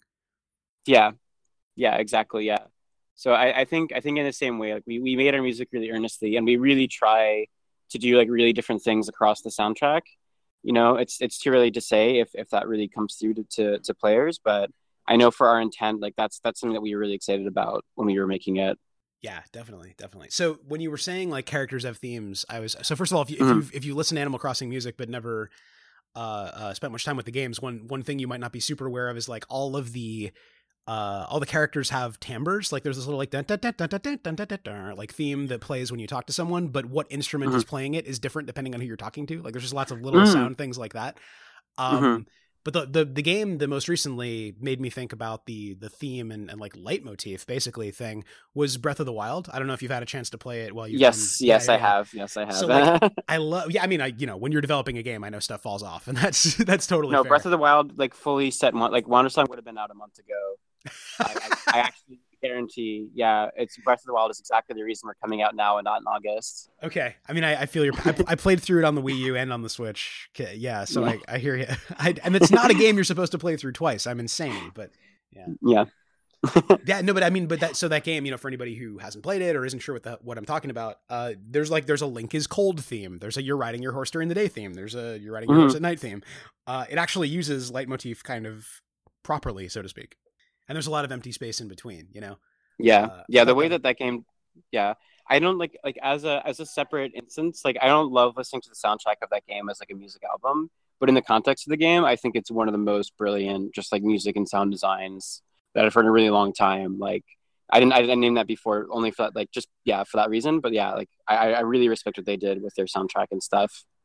S2: Yeah. Yeah. Exactly. Yeah. So I, I think I think in the same way, like we, we made our music really earnestly, and we really try to do like really different things across the soundtrack. You know, it's it's too early to say if, if that really comes through to, to, to players, but I know for our intent, like that's that's something that we were really excited about when we were making it.
S1: Yeah, definitely, definitely. So when you were saying like characters have themes, I was so first of all, if you if
S2: Mm-hmm.
S1: you if you listen to Animal Crossing music but never uh, uh spent much time with the games, one one thing you might not be super aware of is like all of the uh all the characters have timbres. Like there's this little like dun, dun, dun, dun, dun, dun, dun, dun, dun, dun, like theme that plays when you talk to someone, but what instrument
S2: Mm-hmm.
S1: is playing it is different depending on who you're talking to. Like there's just lots of little
S2: Mm-hmm.
S1: sound things like that.
S2: Mm-hmm.
S1: Um, but the, the the game that most recently made me think about the the theme and, and like leitmotif basically thing was Breath of the Wild. I don't know if you've had a chance to play it while you've been
S2: Yes,
S1: yeah
S2: yes,
S1: yeah
S2: I
S1: yeah.
S2: have. Yes, I
S1: So like
S2: have.
S1: I love yeah I mean I you know when you're developing a game I know stuff falls off and that's that's totally
S2: No, Breath
S1: fair.
S2: of the Wild, like fully set one, like Wander Song would have been out a month ago. I, I, I actually guarantee, yeah, it's Breath of the Wild is exactly the reason we're coming out now and not in August.
S1: Okay, I mean I, I feel your I, I played through it on the Wii U and on the Switch. Okay, yeah, so
S2: Yeah,
S1: I I hear you. I, and it's not a game you're supposed to play through twice. I'm insane, but yeah.
S2: yeah.
S1: Yeah, no, but I mean, but that so that game, you know, for anybody who hasn't played it or isn't sure what the, what I'm talking about, uh, there's like there's a Link is cold theme. There's a you're riding your horse during the day theme. There's a you're riding your
S2: Mm-hmm.
S1: horse at night theme. Uh, it actually uses leitmotif kind of properly, so to speak. And there's a lot of empty space in between, you know.
S2: Yeah,
S1: Uh, I
S2: yeah. The
S1: thought
S2: way
S1: that
S2: that that game, yeah, I don't like like as a as a separate instance. Like I don't love listening to the soundtrack of that game as like a music album, but in the context of the game, I think it's one of the most brilliant, just like music and sound designs that I've heard in a really long time. Like I didn't I didn't name that before only for that, like just yeah for that reason. But yeah, like I I really respect what they did with their soundtrack and stuff.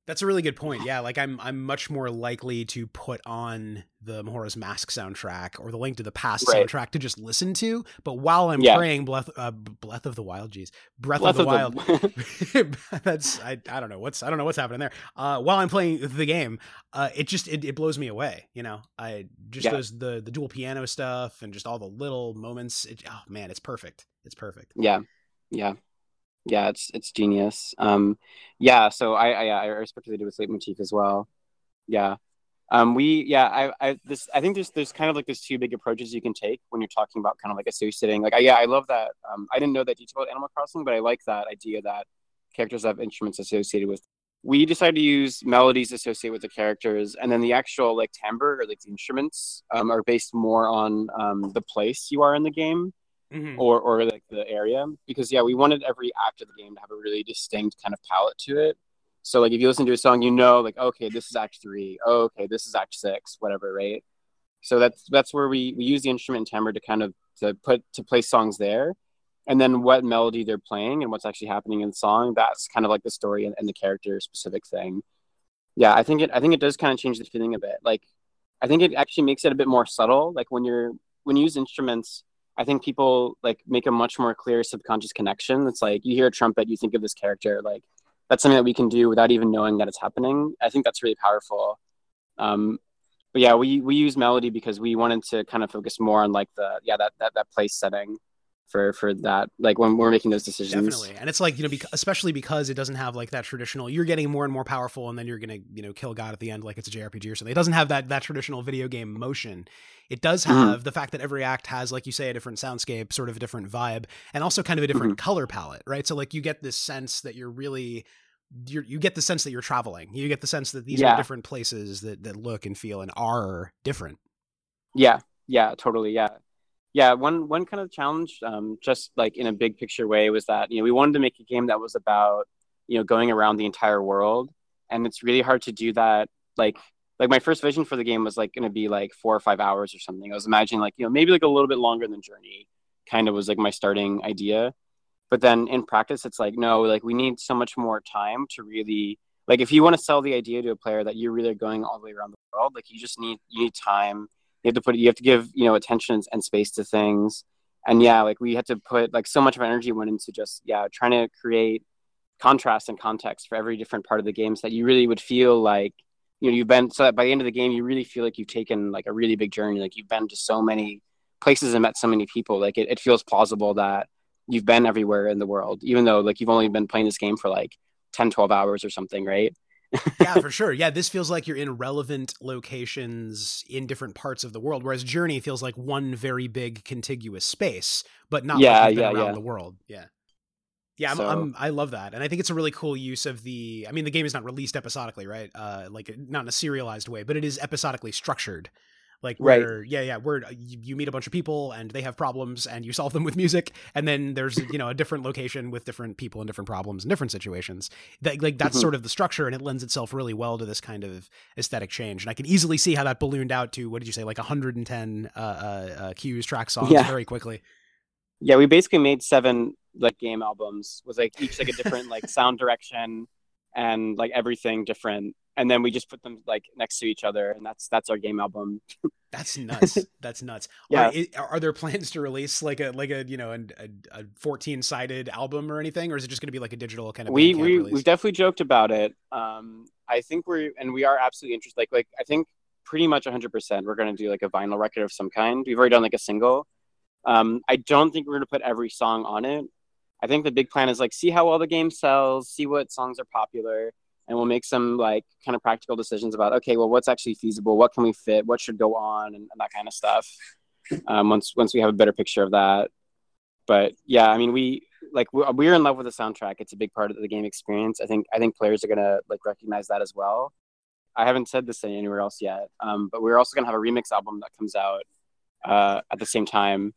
S1: That's a really good point. Yeah, like I'm I'm much more likely to put on the Majora's Mask soundtrack or the Link to the Past
S2: Right.
S1: soundtrack to just listen to. But while I'm
S2: Yeah.
S1: playing Breath, uh, Breath of the Wild, geez, Breath of
S2: Breath
S1: the
S2: of
S1: Wild,
S2: the
S1: that's I, I don't know what's I don't know what's happening there. Uh, while I'm playing the game, uh, it just it, it blows me away. You know, I just
S2: Yeah.
S1: those the the dual piano stuff and just all the little moments. It, oh man, it's perfect. It's perfect.
S2: Yeah. Yeah. Yeah, it's it's genius. Um, yeah, so I I, yeah, I respect what they do with leitmotif as well. Yeah. Um, we yeah, I I this I think there's there's kind of like there's two big approaches you can take when you're talking about kind of like associating. Like I, yeah, I love that. Um, I didn't know that detail about Animal Crossing, but I like that idea that characters have instruments associated with. We decided to use melodies associated with the characters, and then the actual like timbre or like the instruments um, are based more on um, the place you are in the game
S1: Mm-hmm.
S2: or or like the area, because yeah, we wanted every act of the game to have a really distinct kind of palette to it. So like if you listen to a song, you know, like okay, this is act three. Oh, okay, this is act six, whatever, right? So that's that's where we we use the instrument and timbre to kind of to put to place songs there, and then what melody they're playing and what's actually happening in the song. That's kind of like the story and, and the character specific thing. Yeah, I think it I think it does kind of change the feeling a bit. Like I think it actually makes it a bit more subtle. Like when you're when you use instruments, I think people like make a much more clear subconscious connection. It's like you hear a trumpet, you think of this character. Like that's something that we can do without even knowing that it's happening. I think that's really powerful. Um, but yeah, we we use melody because we wanted to kind of focus more on like the yeah that that that place setting for for that, like when we're making those decisions.
S1: Definitely. And it's like, you know, bec- especially because it doesn't have like that traditional, you're getting more and more powerful and then you're going to, you know, kill God at the end like it's a J R P G or something. It doesn't have that that traditional video game motion. It does have mm-hmm. the fact that every act has, like you say, a different soundscape, sort of a different vibe, and also kind of a different mm-hmm. color palette, right? So like you get this sense that you're really you're, you get the sense that you're traveling. You get the sense that these yeah. are different places that that look and feel and are different.
S2: Yeah. Yeah, totally. Yeah. Yeah, one one kind of challenge, um, just like in a big picture way, was that, you know, we wanted to make a game that was about, you know, going around the entire world, and it's really hard to do that. Like, like my first vision for the game was like going to be like four or five hours or something. I was imagining like, you know, maybe like a little bit longer than Journey, kind of was like my starting idea. But then in practice, it's like, no, like we need so much more time to really, like if you want to sell the idea to a player that you're really going all the way around the world, like you just need you need time. You have to put, you have to give, you know, attention and space to things. And yeah, like we had to put like so much of energy went into just, yeah, trying to create contrast and context for every different part of the game so that you really would feel like, you know, you've been, so that by the end of the game, you really feel like you've taken like a really big journey. Like you've been to so many places and met so many people. Like it, it feels plausible that you've been everywhere in the world, even though like you've only been playing this game for like ten, twelve hours or something, right?
S1: Yeah, for sure. Yeah, this feels like you're in relevant locations in different parts of the world, whereas Journey feels like one very big contiguous space, but not
S2: yeah,
S1: like you've been
S2: yeah,
S1: around
S2: yeah.
S1: the world. Yeah. Yeah, I'm,
S2: so,
S1: I'm, I love that. And I think it's a really cool use of the, I mean, the game is not released episodically, right? Uh, like not in a serialized way, but it is episodically structured. Like where, right. yeah, yeah, where you, you meet a bunch of people and they have problems and you solve them with music. And then there's, you know, a different location with different people and different problems and different situations. That, like that's mm-hmm. sort of the structure, and it lends itself really well to this kind of aesthetic change. And I can easily see how that ballooned out to, what did you say, like one hundred ten uh, uh, uh, cues, track songs yeah. very quickly.
S2: Yeah, we basically made seven like game albums with like each like a different like sound direction and like everything different. And then we just put them like next to each other, and that's that's our game album.
S1: That's nuts. That's nuts.
S2: Yeah.
S1: Are, are there plans to release like a like a you know a, a fourteen sided album or anything, or is it just going to be like a digital kind of?
S2: We we release? We've definitely joked about it. Um, I think we're and we are absolutely interested. Like like I think pretty much one hundred percent we're going to do like a vinyl record of some kind. We've already done like a single. Um, I don't think we're going to put every song on it. I think the big plan is like see how well the game sells, see what songs are popular. And we'll make some like kind of practical decisions about, okay, well, what's actually feasible? What can we fit? What should go on? And, and that kind of stuff. Um, once, once we have a better picture of that. But yeah, I mean, we like, we, we're in love with the soundtrack. It's a big part of the game experience. I think, I think players are going to like recognize that as well. I haven't said this anywhere else yet. Um, but we're also going to have a remix album that comes out uh, at the same time.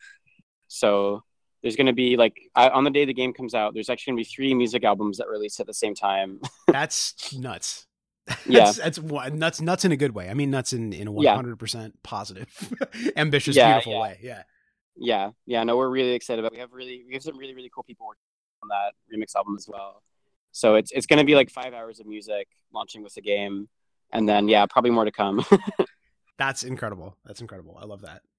S2: So there's going to be like I, on the day the game comes out, there's actually going to be three music albums that release at the same time.
S1: That's nuts.
S2: Yeah,
S1: that's, that's nuts. Nuts in a good way. I mean, nuts in in a one hundred percent positive, ambitious, yeah, beautiful
S2: yeah.
S1: way. Yeah,
S2: yeah, yeah. No, we're really excited about. It. We have really we have some really really cool people working on that remix album as well. So it's it's going to be like five hours of music launching with the game, and then yeah, probably more to come.
S1: That's incredible. That's incredible. I love that.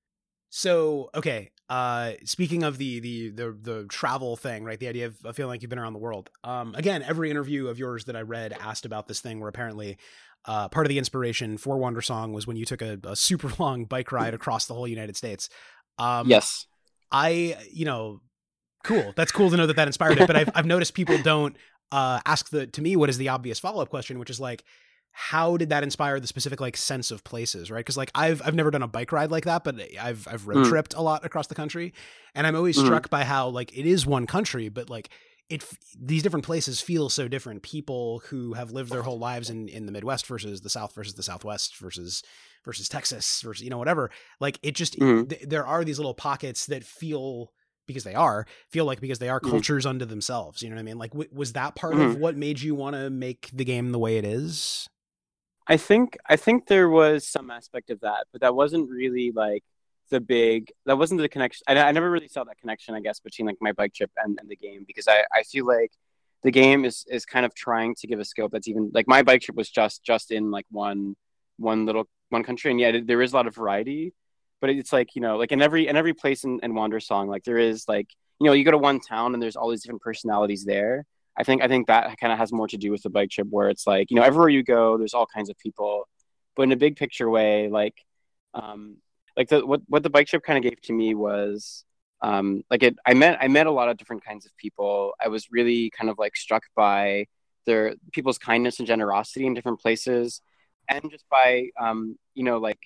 S1: So, okay. Uh, speaking of the, the, the, the travel thing, right? The idea of, of feeling like you've been around the world. Um, again, every interview of yours that I read asked about this thing where apparently, uh, part of the inspiration for Wandersong was when you took a, a super long bike ride across the whole United States. Um,
S2: Yes.
S1: I, you know, cool. That's cool to know that that inspired it. But I've, I've noticed people don't, uh, ask the, to me, what is the obvious follow-up question, which is like, how did that inspire the specific like sense of places, right? Because like I've I've never done a bike ride like that, but I've I've road tripped a lot across the country, and I'm always mm-hmm. struck by how like it is one country, but like it these different places feel so different. People who have lived their whole lives in in the Midwest versus the South versus the Southwest versus versus Texas versus you know whatever. Like it just mm-hmm. th- there are these little pockets that feel. Because they are feel like because they are cultures mm-hmm. unto themselves. You know what I mean? Like, w- was that part mm-hmm. of what made you want to make the game the way it is?
S2: I think I think there was some aspect of that, but that wasn't really like the big. That wasn't the connection. I, I never really saw that connection, I guess, between like my bike trip and, and the game, because I, I feel like the game is is kind of trying to give a scope that's even like my bike trip was just just in like one one little one country, and yet it, there is a lot of variety. But it's like you know like in every in every place in, in Wandersong, like there is like you know you go to one town and there's all these different personalities there. I think I think that kind of has more to do with the bike trip, where it's like you know everywhere you go, there's all kinds of people, but in a big picture way, like, um, like the what what the bike trip kind of gave to me was, um, like it. I met I met a lot of different kinds of people. I was really kind of like struck by their people's kindness and generosity in different places, and just by um, you know like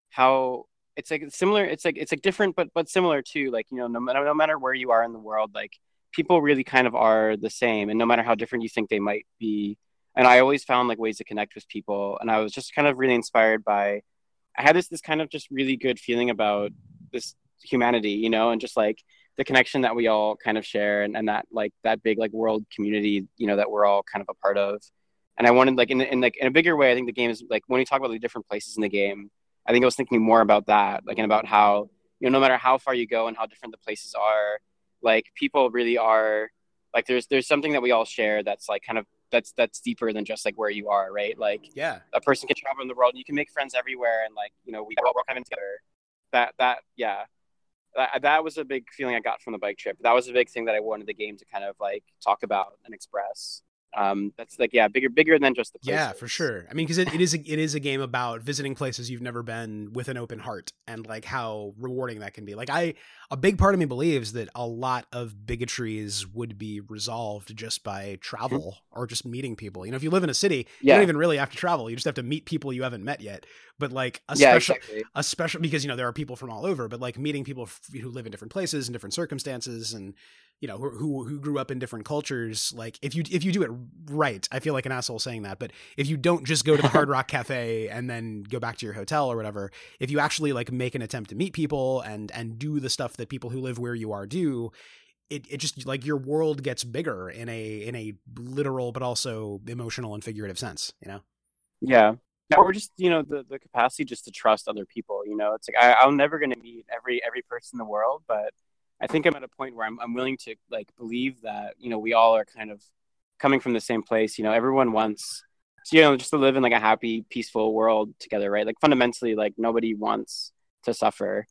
S2: how it's like similar. It's like it's like different, but but similar too. Like you know no matter no matter where you are in the world, like. People really kind of are the same, and no matter how different you think they might be, and I always found like ways to connect with people, and I was just kind of really inspired by I had this this kind of just really good feeling about this humanity, you know, and just like the connection that we all kind of share, and, and that like that big like world community, you know, that we're all kind of a part of. And I wanted like in, in like in a bigger way, I think the game is like when you talk about the different places in the game, I think I was thinking more about that, like and about how, you know, no matter how far you go and how different the places are, like people really are like there's there's something that we all share that's like kind of that's that's deeper than just like where you are, right? Like
S1: yeah,
S2: a person can travel in the world and you can make friends everywhere, and like you know we all come in together. That that yeah, that, that was a big feeling I got from the bike trip. That was a big thing that I wanted the game to kind of like talk about and express. Um, that's like yeah, bigger bigger than just the places.
S1: Yeah, for sure. I mean, because it, it is a, it is a game about visiting places you've never been with an open heart, and like how rewarding that can be. Like I, a big part of me believes that a lot of bigotries would be resolved just by travel mm-hmm. or just meeting people. You know, if you live in a city, yeah. you don't even really have to travel. You just have to meet people you haven't met yet. But like a
S2: yeah,
S1: special,
S2: exactly.
S1: a special because you know there are people from all over. But like meeting people who live in different places and different circumstances, and you know, who who grew up in different cultures. Like if you if you do it right, I feel like an asshole saying that, but if you don't just go to the Hard Rock Cafe and then go back to your hotel or whatever, if you actually like make an attempt to meet people and and do the stuff that people who live where you are do, it it just like your world gets bigger in a in a literal but also emotional and figurative sense, you know?
S2: Yeah. Or just, you know, the, the capacity just to trust other people, you know, it's like, I, I'm never going to meet every, every person in the world, but I think I'm at a point where I'm, I'm willing to like believe that, you know, we all are kind of coming from the same place. You know, everyone wants, you know, just to live in like a happy, peaceful world together, right? Like fundamentally, like nobody wants to suffer.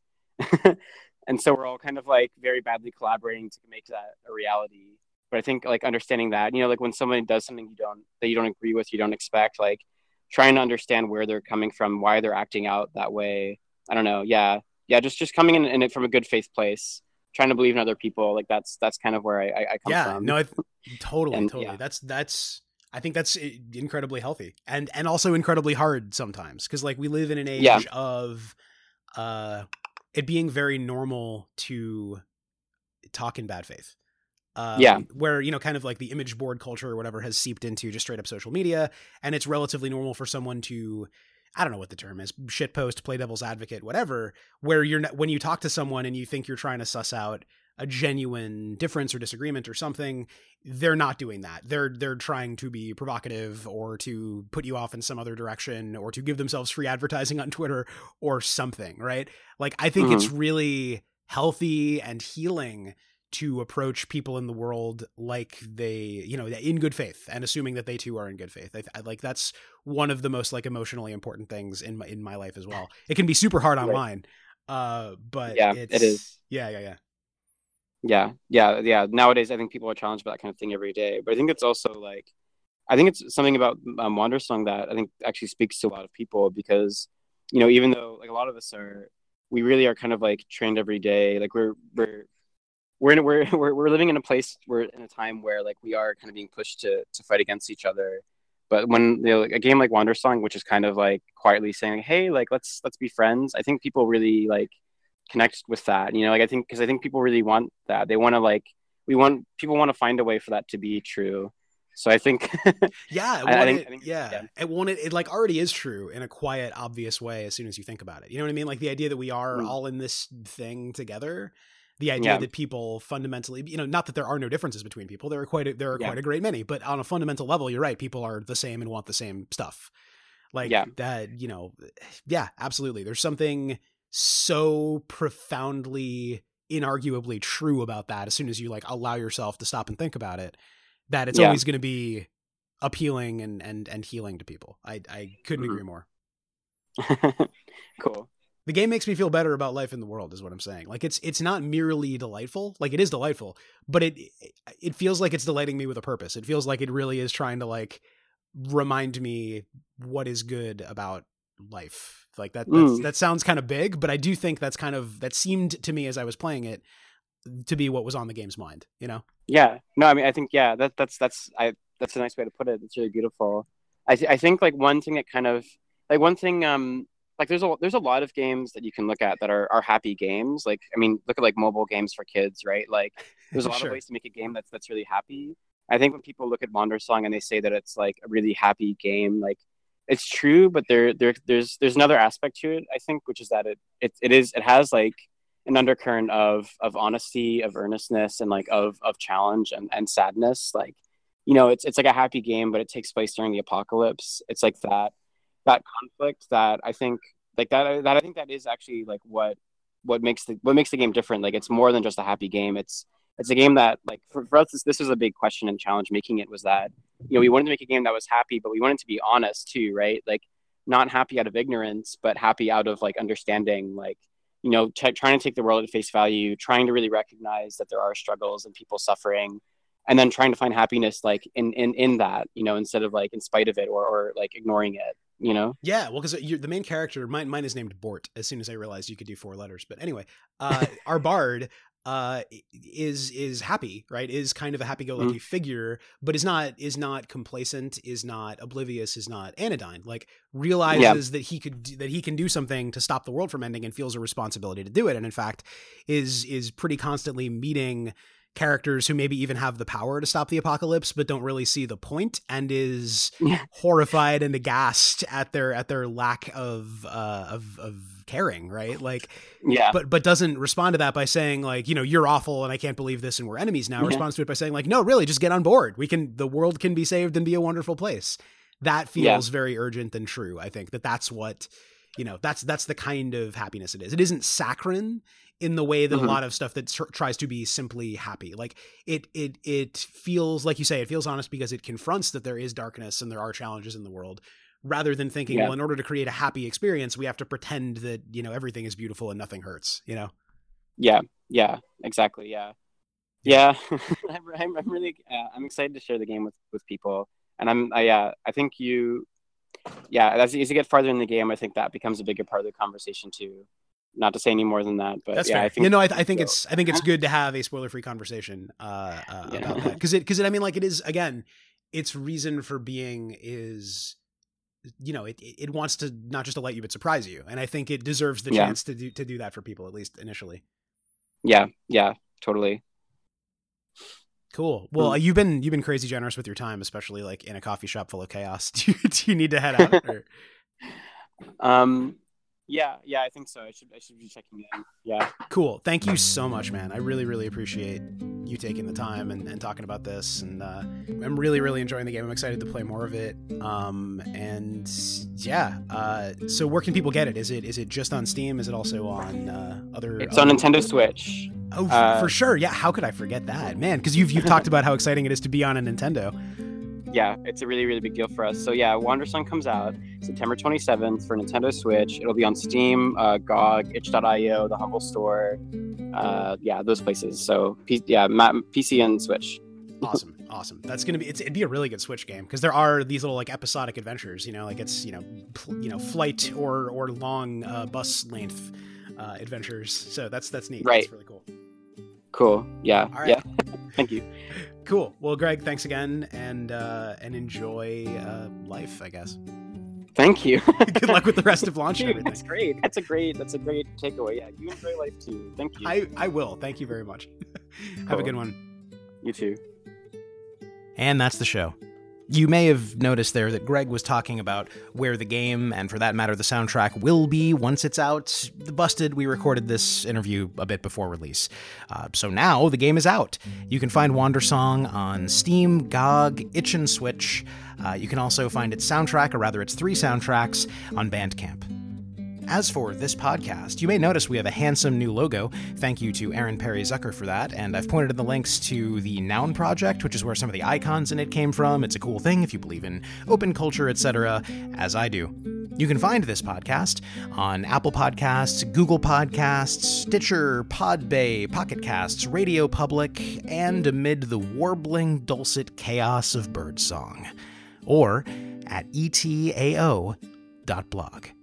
S2: And so we're all kind of like very badly collaborating to make that a reality. But I think like understanding that, you know, like when somebody does something you don't, that you don't agree with, you don't expect, like trying to understand where they're coming from, why they're acting out that way. I don't know. Yeah. Yeah. Just, just coming in, in it from a good faith place, trying to believe in other people. Like that's, that's kind of where I, I come
S1: yeah,
S2: from.
S1: No, I, totally,
S2: and,
S1: totally.
S2: Yeah.
S1: That's, that's, I think that's incredibly healthy and, and also incredibly hard sometimes. Cause like we live in an age yeah. of, uh, it being very normal to talk in bad faith. Um,
S2: yeah.
S1: Where, you know, kind of like the image board culture or whatever has seeped into just straight up social media. And it's relatively normal for someone to, I don't know what the term is, shitpost, play devil's advocate, whatever, where you're not, when you talk to someone and you think you're trying to suss out a genuine difference or disagreement or something, they're not doing that. They're, they're trying to be provocative or to put you off in some other direction or to give themselves free advertising on Twitter or something. Right. Like, I think mm-hmm. it's really healthy and healing to approach people in the world like they, you know, in good faith, and assuming that they too are in good faith. I, I like that's one of the most like emotionally important things in my in my life as well. It can be super hard online, right. uh, but
S2: yeah,
S1: it's,
S2: it is.
S1: Yeah, yeah, yeah,
S2: yeah, yeah, yeah. Nowadays, I think people are challenged by that kind of thing every day. But I think it's also like, I think it's something about um, Wandersong that I think actually speaks to a lot of people, because, you know, even though like a lot of us are, we really are kind of like trained every day. Like we're we're we're in, we're we're we're living in a place, we're in a time where like we are kind of being pushed to to fight against each other. But when, you know, like a game like Wandersong, which is kind of like quietly saying, hey, like let's let's be friends, I think people really like connect with that. You know, like I think because I think people really want that. They want to like we want people want to find a way for that to be true. So I think,
S1: yeah,
S2: I, I think,
S1: it,
S2: I think
S1: yeah,
S2: yeah.
S1: it won't it, it like already is true in a quiet, obvious way as soon as you think about it. You know what I mean? Like the idea that we are mm. all in this thing together. The idea yeah. that people fundamentally, you know, not that there are no differences between people. There are quite a, there are yeah. quite a great many, but on a fundamental level, you're right. People are the same and want the same stuff. Like
S2: yeah.
S1: that, you know, yeah, absolutely. There's something so profoundly, inarguably true about that. As soon as you like allow yourself to stop and think about it, that it's yeah. always going to be appealing and, and, and healing to people. I, I couldn't mm-hmm. agree more.
S2: Cool.
S1: The game makes me feel better about life in the world is what I'm saying. Like it's, it's not merely delightful. Like it is delightful, but it, it feels like it's delighting me with a purpose. It feels like it really is trying to like remind me what is good about life. Like that, that's, mm. that sounds kind of big, but I do think that's kind of, that seemed to me as I was playing it to be what was on the game's mind, you know?
S2: Yeah, no, I mean, I think, yeah, that that's, that's, I, that's a nice way to put it. It's really beautiful. I th- I think like one thing that kind of like one thing, um, like there's a, there's a lot of games that you can look at that are, are happy games. Like, I mean, look at like mobile games for kids, right? Like there's a lot
S1: sure.
S2: of ways to make a game that's, that's really happy. I think when people look at Wandersong and they say that it's like a really happy game, like it's true, but there, there, there's, there's another aspect to it, I think, which is that it, it, it is, it has like an undercurrent of, of honesty, of earnestness, and like of, of challenge and, and sadness. Like, you know, it's, it's like a happy game, but it takes place during the apocalypse. It's like that, that conflict that I think like that, that I think that is actually like what, what makes the, what makes the game different. Like it's more than just a happy game. It's, it's a game that like for, for us, this, this was a big question and challenge making it, was that, you know, we wanted to make a game that was happy, but we wanted to be honest too, right? Like not happy out of ignorance, but happy out of like understanding, like, you know, t- trying to take the world at face value, trying to really recognize that there are struggles and people suffering, and then trying to find happiness like in, in, in that, you know, instead of like in spite of it or, or like ignoring it, you know?
S1: Yeah, well, because the main character, mine, mine is named Bort as soon as I realized you could do four letters. But anyway, uh, our bard uh, is is happy, right? Is kind of a happy-go-lucky mm-hmm. figure, but is not is not complacent, is not oblivious, is not anodyne. Like realizes yeah. that he could that he can do something to stop the world from ending, and feels a responsibility to do it. And in fact, is is pretty constantly meeting characters who maybe even have the power to stop the apocalypse, but don't really see the point, and is yeah. horrified and aghast at their at their lack of uh, of of caring, right? Like,
S2: yeah,
S1: but but doesn't respond to that by saying like, you know, you're awful and I can't believe this and we're enemies now. Yeah. Responds to it by saying like, no, really, just get on board. We can, the world can be saved and be a wonderful place. That feels yeah. very urgent and true. I think that that's what, you know, that's that's the kind of happiness it is. It isn't saccharine in the way that mm-hmm. a lot of stuff that tr- tries to be simply happy. Like it, it, it feels like you say, it feels honest because it confronts that there is darkness and there are challenges in the world, rather than thinking, yeah. well, in order to create a happy experience, we have to pretend that, you know, everything is beautiful and nothing hurts, you know?
S2: Yeah. Yeah, exactly. Yeah. Yeah. I'm, I'm really, uh, I'm excited to share the game with, with people. And I'm, I, uh, I think you, yeah, as, as you get farther in the game, I think that becomes a bigger part of the conversation too. Not to say any more than that, but
S1: that's
S2: yeah,
S1: fair.
S2: I think,
S1: you know, I, th- I think so. it's, I think it's good to have a spoiler-free conversation uh, uh, yeah. about that. Cause it, cause it, I mean, like it is, again, its reason for being is, you know, it, it wants to not just delight you, but surprise you. And I think it deserves the yeah. chance to do, to do that for people, at least initially.
S2: Yeah. Yeah, totally.
S1: Cool. Well, mm. you've been, you've been crazy generous with your time, especially like in a coffee shop full of chaos. Do you, do you need to head out? Or?
S2: um, Yeah, yeah, I think so. I should I should be checking in. Yeah.
S1: Cool. Thank you so much, man. I really, really appreciate you taking the time and, and talking about this. And uh, I'm really, really enjoying the game. I'm excited to play more of it. Um, and yeah. Uh, so where can people get it? Is it is it just on Steam? Is it also on uh, other?
S2: It's
S1: other...
S2: on Nintendo Switch.
S1: Oh,
S2: uh,
S1: for sure. Yeah. How could I forget that, man? Because you've you've talked about how exciting it is to be on a Nintendo.
S2: Yeah, it's a really, really big deal for us. So yeah, Wandersong comes out September twenty-seventh for Nintendo Switch. It'll be on Steam, uh, G O G, itch dot io, the Humble Store. Uh, yeah, those places. So P- yeah, P C and Switch.
S1: Awesome, awesome. That's gonna be it's, it'd be a really good Switch game because there are these little like episodic adventures. You know, like it's you know pl- you know flight or or long uh, bus length uh, adventures. So that's that's neat.
S2: Right.
S1: That's really cool.
S2: Cool. Yeah.
S1: All right.
S2: Yeah. Thank you.
S1: Cool. Well, Greg, thanks again, and uh, and enjoy uh, life, I guess.
S2: Thank you.
S1: Good luck with the rest of launch and
S2: Dude,
S1: everything.
S2: that's great. That's a great. That's a great takeaway. Yeah, you enjoy life too. Thank you.
S1: I I will. Thank you very much. Have
S2: Cool.
S1: a good one.
S2: You too.
S1: And that's the show. You may have noticed there that Greg was talking about where the game, and for that matter the soundtrack, will be once it's out. Busted, we recorded this interview a bit before release. Uh, so now the game is out. You can find Wandersong on Steam, G O G, Itch and Switch. Uh, you can also find its soundtrack, or rather its three soundtracks, on Bandcamp. As for this podcast, you may notice we have a handsome new logo. Thank you to Aaron Perry Zucker for that, and I've pointed in the links to the Noun Project, which is where some of the icons in it came from. It's a cool thing if you believe in open culture, et cetera, as I do. You can find this podcast on Apple Podcasts, Google Podcasts, Stitcher, Podbay, Pocket Casts, Radio Public, and amid the warbling, dulcet chaos of birdsong. Or at e t a o dot blog.